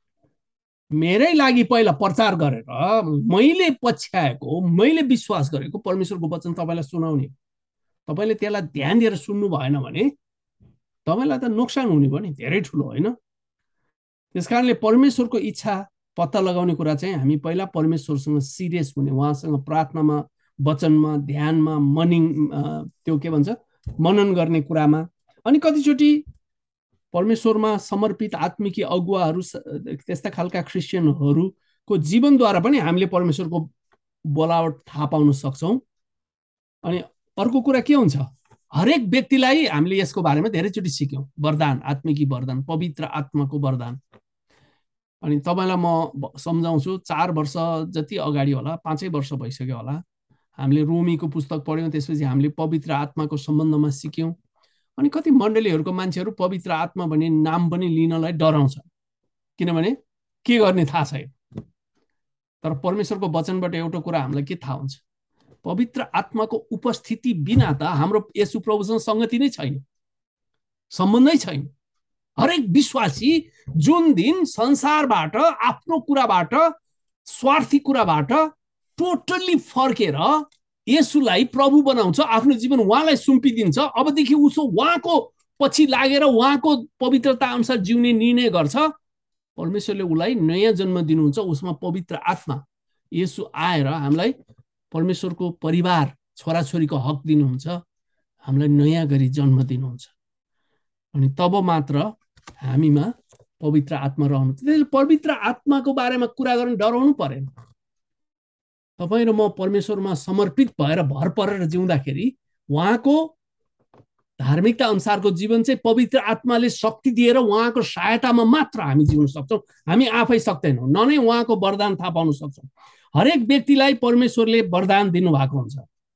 मेरै लागि पहिला प्रचार गरेर मैले पछ्याएको, मैले विश्वास गरेको परमेश्वरको वचन तपाईँलाई सुनाउने। तपाईँले त्यसलाई ध्यान दिएर सुन्नु भएन भने तपाईँलाई त नोक्सान हुने भयो नि, धेरै ठुलो होइन। त्यस कारणले परमेश्वरको इच्छा पत्ता लगाउने कुरा चाहिँ हामी पहिला परमेश्वरसँग सिरियस हुने, उहाँसँग प्रार्थनामा, वचनमा, ध्यानमा, मनिङ त्यो के भन्छ मनन गर्ने कुरामा। अनि कतिचोटि परमेश्वरमा समर्पित आत्मिकी अगुवाहरू, त्यस्ता खालका क्रिस्चियनहरूको जीवनद्वारा पनि हामीले परमेश्वरको बोलावट थाहा पाउन सक्छौँ। अनि अर्को कुरा के हुन्छ, हरेक व्यक्तिलाई हामीले यसको बारेमा धेरैचोटि सिक्यौँ। वरदान, आत्मिकी वरदान, पवित्र आत्माको वरदान। अनि तपाईँलाई म सम्झाउँछु, चार वर्ष जति अगाडि होला, पाँचै वर्ष भइसक्यो होला, हामीले रोमीको पुस्तक पढ्यौँ। त्यसपछि हामीले पवित्र आत्माको सम्बन्धमा सिक्यौँ। अनि कति मण्डलीहरूको मान्छेहरू पवित्र आत्मा भन्ने नाम पनि लिनलाई डराउँछ, किनभने के गर्ने थाहा छैन। तर परमेश्वरको वचनबाट एउटा कुरा हामीलाई के थाहा हुन्छ, पवित्र आत्माको उपस्थिति बिना त हाम्रो येशू प्रभुसँग सङ्गति नै छैन, सम्बन्धै छैन। हरेक विश्वासी जुन दिन संसारबाट, आफ्नो कुराबाट, स्वार्थी कुराबाट टोटल्ली फर्केर येशूलाई प्रभु बनाउँछ, आफ्नो जीवन उहाँलाई सुम्पिदिन्छ, अबदेखि उसो उहाँको पछि लागेर उहाँको पवित्रता अनुसार जिउने निर्णय गर्छ, परमेश्वरले उसलाई नयाँ जन्म दिनुहुन्छ। उसमा पवित्र आत्मा येशू आएर हामीलाई परमेश्वरको परिवार, छोराछोरीको हक दिनुहुन्छ, हामीलाई नयाँ गरी जन्म दिनुहुन्छ। अनि तब मात्र हामीमा पवित्र आत्मा रहनु। त्यसैले पवित्र आत्माको बारेमा कुरा गर्न डराउनु परेन। तपाईँ र म परमेश्वरमा समर्पित भएर भर परेर जिउँदाखेरि उहाँको धार्मिकता अनुसारको जीवन चाहिँ पवित्र आत्माले शक्ति दिएर उहाँको सहायतामा मात्र हामी जिउन सक्छौँ। हामी आफै सक्दैनौँ, न नै उहाँको वरदान थाहा पाउन सक्छौँ। हरेक व्यक्तिलाई परमेश्वरले वरदान दिनुभएको हुन्छ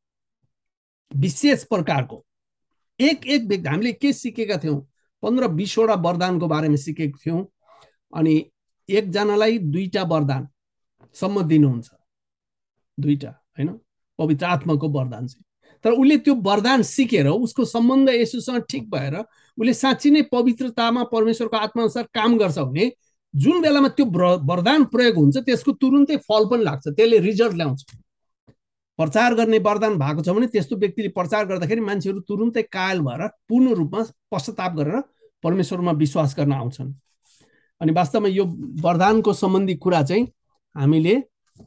विशेष प्रकारको। एक एक व्यक्ति हामीले के सिकेका थियौँ, पन्ध्र बिसवटा वरदानको बारेमा सिकेका थियौँ। अनि एकजनालाई दुईटा वरदानसम्म दिनुहुन्छ, दुईटा होइन, पवित्र आत्माको वरदान चाहिँ। तर उसले त्यो वरदान सिकेर उसको सम्बन्ध येशूसँग ठिक भएर उसले साँच्ची नै पवित्रतामा परमेश्वरको आत्माअनुसार काम गर्छ भने जुन बेलामा त्यो वरदान प्रयोग हुन्छ त्यसको तुरुन्तै फल पनि लाग्छ, त्यसले रिजल्ट ल्याउँछ। प्रचार गर्ने वरदान भएको छ भने त्यस्तो व्यक्तिले प्रचार गर्दाखेरि मान्छेहरू तुरुन्तै कायल भएर पूर्ण रूपमा पश्चाताप गरेर परमेश्वरमा विश्वास गर्न आउँछन्। अनि वास्तवमा यो वरदानको सम्बन्धी कुरा चाहिँ हामीले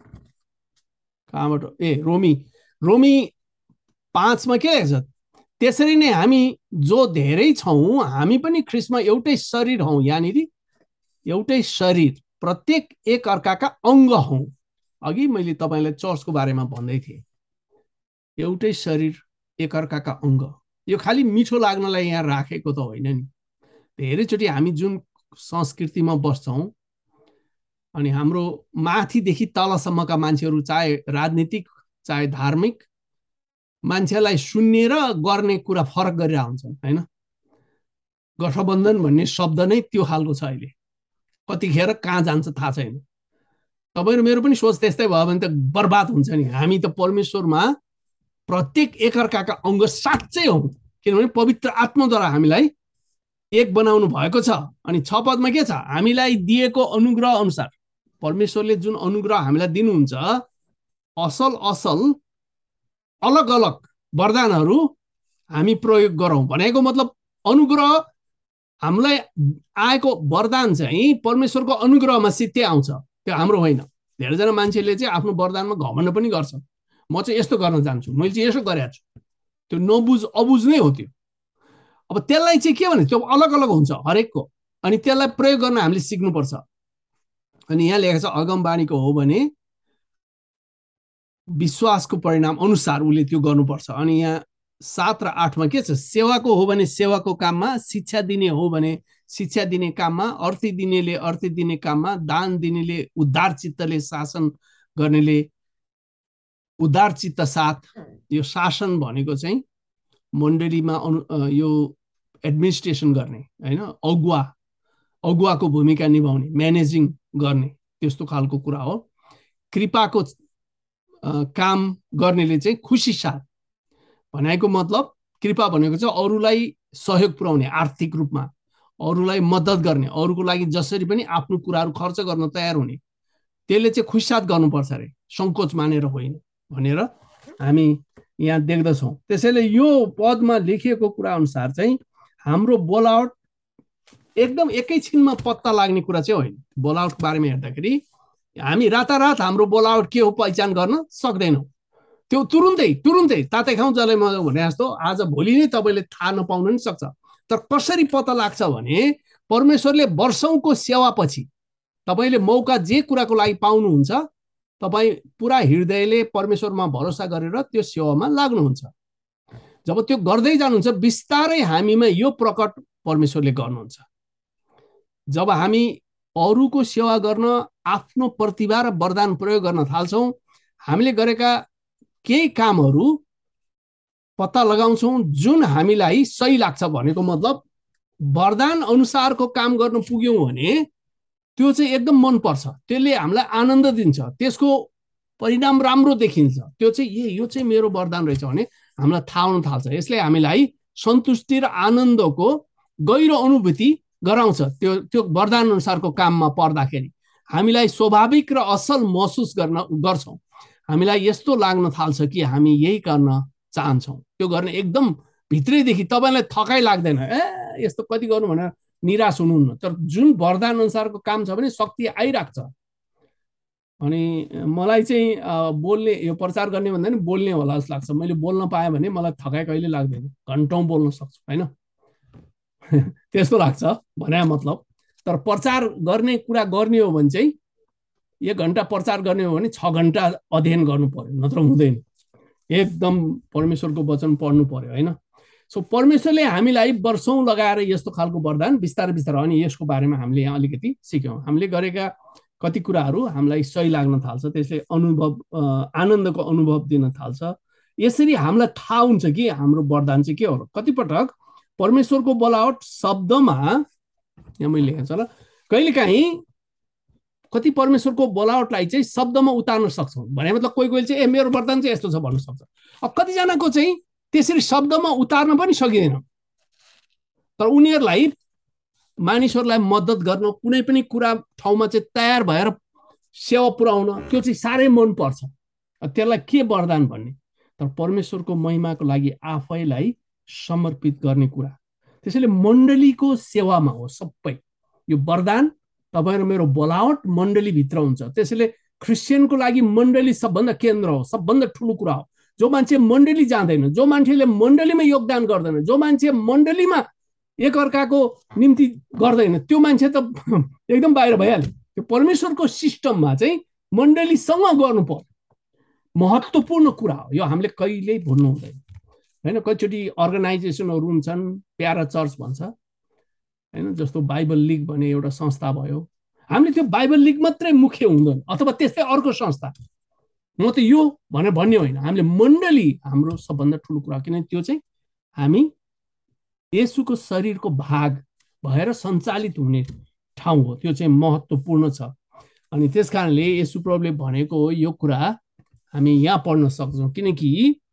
कहाँबाट ए रोमी रोमी पाँचमा के लेख्छ, त्यसरी नै हामी जो धेरै छौँ हामी पनि ख्रिस्टमा एउटै शरीर हौँ, यहाँनिर एउटै शरीर, प्रत्येक एक अर्काका अङ्ग हौँ। अघि मैले तपाईँलाई चर्चको बारेमा भन्दै थिएँ, एउटै शरीर एक अर्काका अङ्ग। यो खालि मिठो लाग्नलाई यहाँ राखेको त होइन नि। धेरैचोटि हामी जुन संस्कृतिमा बस्छौँ अनि हाम्रो माथिदेखि तलसम्मका मान्छेहरू, चाहे राजनीतिक चाहे धार्मिक, मान्छेलाई सुन्ने र गर्ने कुरा फरक गरेर आउँछन् होइन। गठबन्धन भन्ने शब्द नै त्यो खालको छ अहिले, कतिखेर कहाँ जान्छ थाहा छैन। तपाईँ र मेरो पनि सोच त्यस्तै भयो भने त बर्बाद हुन्छ नि। हामी त परमेश्वरमा प्रत्येक एकअर्काका अङ्ग साँच्चै हौँ, किनभने पवित्र आत्माद्वारा हामीलाई एक बनाउनु भएको छ। अनि छ पदमा के छ, हामीलाई दिएको अनुग्रह अनुसार, परमेश्वरले जुन अनुग्रह हामीलाई दिनुहुन्छ असल असल अलग अलग वरदानहरू हामी प्रयोग गरौँ। भनेको मतलब अनुग्रह हामीलाई आएको वरदान चाहिँ परमेश्वरको अनुग्रहमा सित्तै आउँछ, त्यो हाम्रो होइन। धेरैजना मान्छेले चाहिँ आफ्नो वरदानमा घमण्ड पनि गर्छ, म चाहिँ यस्तो गर्न जान्छु, मैले चाहिँ यसो गरेको छु। त्यो नबुझ अबुझ नै हो त्यो। अब त्यसलाई चाहिँ के भने त्यो अलग अलग हुन्छ हरेकको, अनि त्यसलाई प्रयोग गर्न हामीले सिक्नुपर्छ। अनि यहाँ लेखेको छ अगमबाणीको हो भने विश्वासको परिणाम अनुसार उसले त्यो गर्नुपर्छ। अनि यहाँ सात र आठमा के छ, सेवाको हो भने सेवाको काममा, शिक्षा दिने हो भने शिक्षा दिने काममा, अर्थी दिनेले अर्थी दिने काममा, दान दिनेले उद्धार चित्तले शासन गर्नेले उद्धार चित्त साथ। यो शासन भनेको चाहिँ मण्डलीमा यो एडमिनिस्ट्रेसन गर्ने होइन, अगुवा अगुवाको भूमिका निभाउने, म्यानेजिङ गर्ने, त्यस्तो खालको कुरा हो। कृपाको काम गर्नेले चाहिँ खुसी साथ भनेको मतलब कृपा भनेको चाहिँ अरूलाई सहयोग पुर्याउने, आर्थिक रूपमा अरूलाई मद्दत गर्ने, अरूको लागि जसरी पनि आफ्नो कुराहरू खर्च गर्न तयार हुने, त्यसले चाहिँ खुसी साथ गर्नुपर्छ अरे, सङ्कोच मानेर होइन भनेर हामी यहाँ देख्दछौँ। त्यसैले यो पदमा लेखिएको कुरा अनुसार चाहिँ हाम्रो बोलावट एकदम एकैछिनमा पत्ता लाग्ने कुरा चाहिँ होइन। बोलावटको बारेमा हेर्दाखेरि हामी रातारात हाम्रो बोलावट के हो पहिचान गर्न सक्दैनौँ। त्यो तुरुन्तै तुरुन्तै ताते खाउँ जसलाई म भने जस्तो आज भोलि नै तपाईँले थाहा नपाउन नि सक्छ। तर कसरी पत्ता लाग्छ भने परमेश्वरले वर्षौंको सेवापछि तपाईँले मौका जे कुराको लागि पाउनुहुन्छ, तपाईँ पुरा हृदयले परमेश्वरमा भरोसा गरेर त्यो सेवामा लाग्नुहुन्छ। जब त्यो गर्दै जानुहुन्छ बिस्तारै हामीमा यो प्रकट परमेश्वरले गर्नुहुन्छ। जब हामी अरूको सेवा गर्न आफ्नो प्रतिभा र वरदान प्रयोग गर्न थाल्छौँ, हामीले गरेका केही कामहरू पत्ता लगाउँछौँ जुन हामीलाई सही लाग्छ। भनेको मतलब वरदान अनुसारको काम गर्न पुग्यौँ भने त्यो चाहिँ एकदम मन पर्छ, त्यसले हामीलाई आनन्द दिन्छ, त्यसको परिणाम राम्रो देखिन्छ। त्यो चाहिँ ए यो चाहिँ मेरो वरदान रहेछ भने हामीलाई थाहा हुन थाल्छ। यसले हामीलाई सन्तुष्टि र आनन्दको गहिरो अनुभूति गराउँछ। त्यो त्यो वरदान अनुसारको काममा पर्दाखेरि हामीलाई स्वाभाविक र असल महसुस गर्न गर्छौँ। हामीलाई यस्तो लाग्न थाल्छ कि हामी यही गर्न चाहन्छौँ। त्यो गर्न एकदम भित्रैदेखि तपाईँलाई थकाइ लाग्दैन, ए यस्तो कति गर्नु भनेर निराश हुनुहुन्न। तर जुन वरदान अनुसारको काम छ भने शक्ति आइराख्छ। अनि मलाई चाहिँ बोल्ने यो प्रचार गर्ने भन्दा नि बोल्ने होला जस्तो लाग्छ। मैले बोल्न पाएँ भने मलाई थकाइ कहिले लाग्दैन, घन्टौँ बोल्न सक्छु होइन त्यस्तो लाग्छ भने मतलब। तर प्रचार गर्ने कुरा गर्ने हो भने चाहिँ एक घन्टा प्रचार गर्ने हो भने छ घन्टा अध्ययन गर्नु पर्यो, नत्र हुँदैन। एकदम परमेश्वरको वचन पढ्नु पर्यो होइन। सो परमेश्वरले हामीलाई वर्षौं लगाएर यस्तो खालको वरदान बिस्तारै बिस्तारै, अनि यसको बारेमा हामीले यहाँ अलिकति सिक्यौँ। हामीले गरेका कति कुराहरू हामीलाई सही लाग्न थाल्छ, त्यसले अनुभव आनन्दको अनुभव दिन थाल्छ। यसरी हामीलाई थाहा हुन्छ कि हाम्रो वरदान चाहिँ के हो। कतिपटक परमेश्वरको बोलावट शब्दमा, यहाँ मैले लेखेको छ ल, कहिलेकाहीँ कति परमेश्वरको बोलावटलाई चाहिँ शब्दमा उतार्न सक्छौँ। भने मतलब कोही कोही चाहिँ ए मेरो वरदान चाहिँ यस्तो छ भन्न सक्छ। अब कतिजनाको चाहिँ त्यसरी शब्दमा उतार्न पनि सकिँदैन। तर उनीहरूलाई मानिसहरूलाई मद्दत गर्न, कुनै पनि कुरा ठाउँमा चाहिँ तयार भएर सेवा पुर्याउन, त्यो चाहिँ साह्रै मनपर्छ। त्यसलाई के वरदान भन्ने, तर परमेश्वरको महिमाको लागि आफैलाई समर्पित गर्ने कुरा। त्यसैले मण्डलीको सेवामा हो सबै यो वरदान। तपाईँ र मेरो बोलावट मण्डलीभित्र हुन्छ। त्यसैले क्रिस्चियनको लागि मण्डली सबभन्दा केन्द्र हो, सबभन्दा ठुलो कुरा हो। जो मान्छे मण्डली जाँदैन, जो मान्छेले मण्डलीमा योगदान गर्दैन, जो मान्छे मण्डलीमा एकअर्काको निम्ति गर्दैन, त्यो मान्छे त एकदम बाहिर भइहाल्यो। त्यो परमेश्वरको सिस्टममा चाहिँ मण्डलीसँग गर्नु पर्यो, महत्त्वपूर्ण कुरा हो। यो हामीले कहिल्यै भुल्नु हुँदैन होइन। कतिचोटि अर्गनाइजेसनहरू हुन्छन्, प्यारा चर्च भन्छ होइन, जस्तो बाइबल लिग भन्ने एउटा संस्था भयो। हामीले त्यो बाइबल लिग मात्रै मुख्य हुँदैन, अथवा त्यस्तै अर्को संस्था, म त यो भनेर भन्ने होइन। हामीले मण्डली हाम्रो सबभन्दा ठुलो कुरा, किनभने त्यो चाहिँ हामी येशूको शरीरको भाग भएर सञ्चालित हुने ठाउँ हो। त्यो चाहिँ महत्त्वपूर्ण छ। अनि त्यस कारणले येशू प्रभुले भनेको यो कुरा हामी यहाँ पढ्न सक्छौँ, किनकि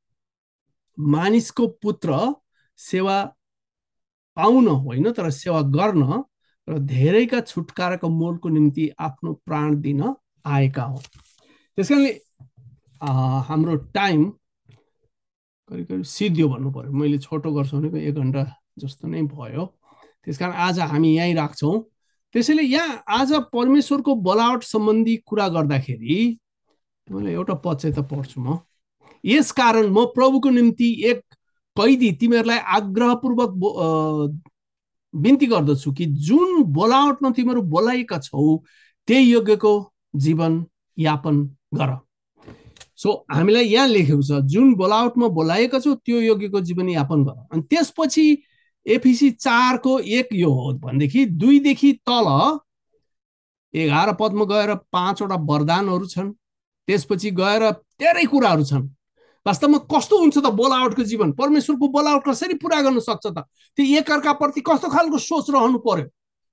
मानिसको पुत्र सेवा पाउन होइन तर सेवा गर्न र धेरैका छुटकाराको मोलको निम्ति आफ्नो प्राण दिन आएका हो। त्यसकारणले हाम्रो टाइम करिब करिब सिद्धियो भन्नु पर्यो, मैले छोटो गर्छु भनेको एक घन्टा जस्तो नै भयो। त्यसकारण आज हामी यहीँ राख्छौँ। त्यसैले यहाँ आज परमेश्वरको बोलावट सम्बन्धी कुरा गर्दाखेरि मैले एउटा पद चाहिँ त पढ्छु म। यस कारण म प्रभुको निम्ति एक कैदी तिमीहरूलाई आग्रहपूर्वक बिन्ती गर्दछु कि जुन बोलावटमा तिमीहरू बोलाएका छौ त्यही योग्यको जीवन यापन गर। सो हामीलाई यहाँ लेखेको छ जुन बोलावटमा बोलाएका छौ त्यो योग्यको जीवन यापन गर। अनि त्यसपछि एफिसी चारको एक यो हो भनेदेखि दुईदेखि तल एघार पदमा गएर पाँचवटा वरदानहरू छन्। त्यसपछि गएर धेरै कुराहरू छन्। वास्तवमा कस्तो हुन्छ त बोलावटको जीवन, परमेश्वरको बोलावट कसरी पुरा गर्न सक्छ त, त्यो एकअर्काप्रति कस्तो खालको सोच रहनु पर्यो।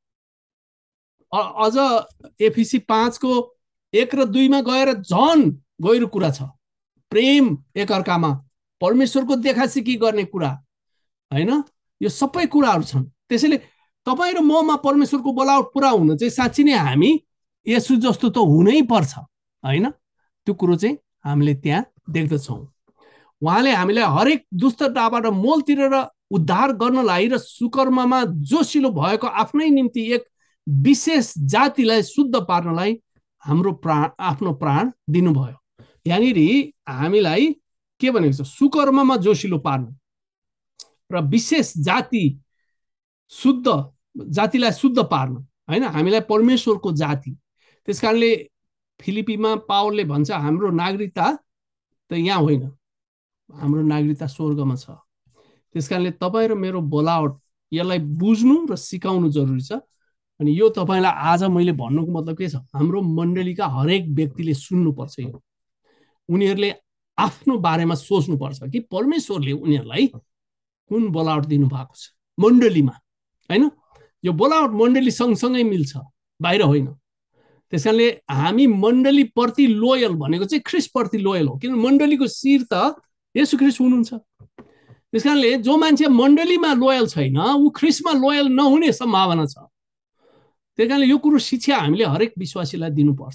अझ एफिसी पाँचको एक र दुईमा गएर झन गहिरो कुरा छ। प्रेम एकअर्कामा, परमेश्वरको देखासिकी गर्ने कुरा होइन, यो सबै कुराहरू छन्। त्यसैले तपाईँ र ममा परमेश्वरको बोलावट पुरा हुन चाहिँ साँच्ची नै हामी यसु जस्तो त हुनै पर्छ होइन। त्यो कुरो चाहिँ हामीले त्यहाँ देख्दछौँ। उहाँले हामीलाई हरेक दुष्टताबाट मोलतिर र उद्धार गर्नलाई र सुकर्ममा जोसिलो भएको आफ्नै निम्ति एक विशेष जातिलाई शुद्ध पार्नलाई हाम्रो प्राण आफ्नो प्राण दिनुभयो। यहाँनिर हामीलाई के भनेको छ, सुकर्ममा जोसिलो पार्नु र विशेष जाति शुद्ध जातिलाई शुद्ध पार्नु होइन, हामीलाई परमेश्वरको जाति। त्यसकारणले फिलिपीमा पावलले भन्छ हाम्रो नागरिकता त यहाँ होइन, हाम्रो नागरिकता स्वर्गमा छ। त्यसकारणले तपाईँ र मेरो बोलावट यसलाई बुझ्नु र सिकाउनु जरुरी छ। अनि यो तपाईँलाई आज मैले भन्नुको मतलब के छ, हाम्रो मण्डलीका हरेक व्यक्तिले सुन्नुपर्छ। यो उनीहरूले आफ्नो बारेमा सोच्नुपर्छ कि परमेश्वरले उनीहरूलाई कुन बोलावट दिनुभएको छ मण्डलीमा होइन। यो बोलावट मण्डली सँगसँगै मिल्छ, बाहिर होइन। त्यसकारणले हामी मण्डलीप्रति लोयल भनेको चाहिँ ख्रिस्टप्रति लोयल हो, किनभने मण्डलीको शिर त येशू ख्रिस्ट हुनुहुन्छ। त्यसकारणले जो मान्छे मण्डलीमा लोयल छैन ऊ ख्रिस्टमा लोयल नहुने सम्भावना छ। त्यही कारणले यो कुरो शिक्षा हामीले हरेक विश्वासीलाई दिनुपर्छ।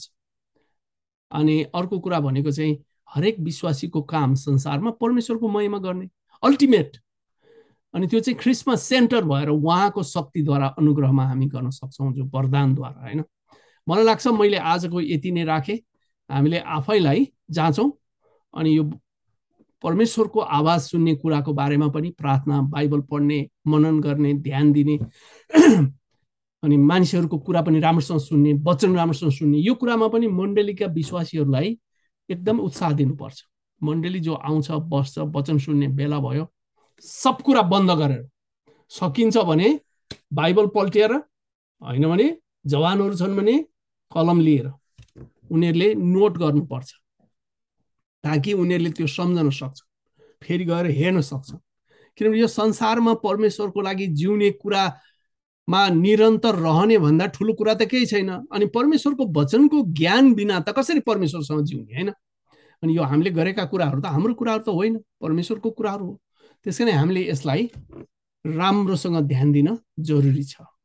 अनि अर्को कुरा भनेको चाहिँ हरेक विश्वासीको काम संसारमा परमेश्वरको महिमा गर्ने अल्टिमेट, अनि त्यो चाहिँ ख्रिस्टमा सेन्टर भएर उहाँको शक्तिद्वारा अनुग्रहमा हामी गर्न सक्छौँ, जो वरदानद्वारा होइन। मलाई लाग्छ मैले आजको यति नै राखेँ। हामीले आफैलाई जाँचौँ अनि यो परमेश्वरको आवाज सुन्ने कुराको बारेमा पनि प्रार्थना, बाइबल पढ्ने, मनन गर्ने, ध्यान दिने अनि मानिसहरूको कुरा पनि राम्रोसँग सुन्ने, वचन राम्रोसँग सुन्ने, यो कुरामा पनि मण्डलीका विश्वासीहरूलाई एकदम उत्साह दिनुपर्छ। मण्डली जो आउँछ बस्छ वचन सुन्ने बेला भयो, सब कुरा बन्द गरेर सकिन्छ भने बाइबल पल्टिएर, होइन भने जवानहरू छन् भने कलम लिएर उनीहरूले नोट गर्नुपर्छ ताकि उनीहरूले त्यो सम्झन सक्छ, फेरि गएर हेर्न सक्छ। किनभने यो संसारमा परमेश्वरको लागि जिउने कुरामा निरन्तर रहने भन्दा ठुलो कुरा त केही छैन। अनि परमेश्वरको वचनको ज्ञान बिना त कसरी परमेश्वरसँग जिउने होइन। अनि यो हामीले गरेका कुराहरू त हाम्रो कुराहरू त होइन, परमेश्वरको कुराहरू हो। त्यसकारण हामीले यसलाई राम्रोसँग ध्यान दिन जरुरी छ।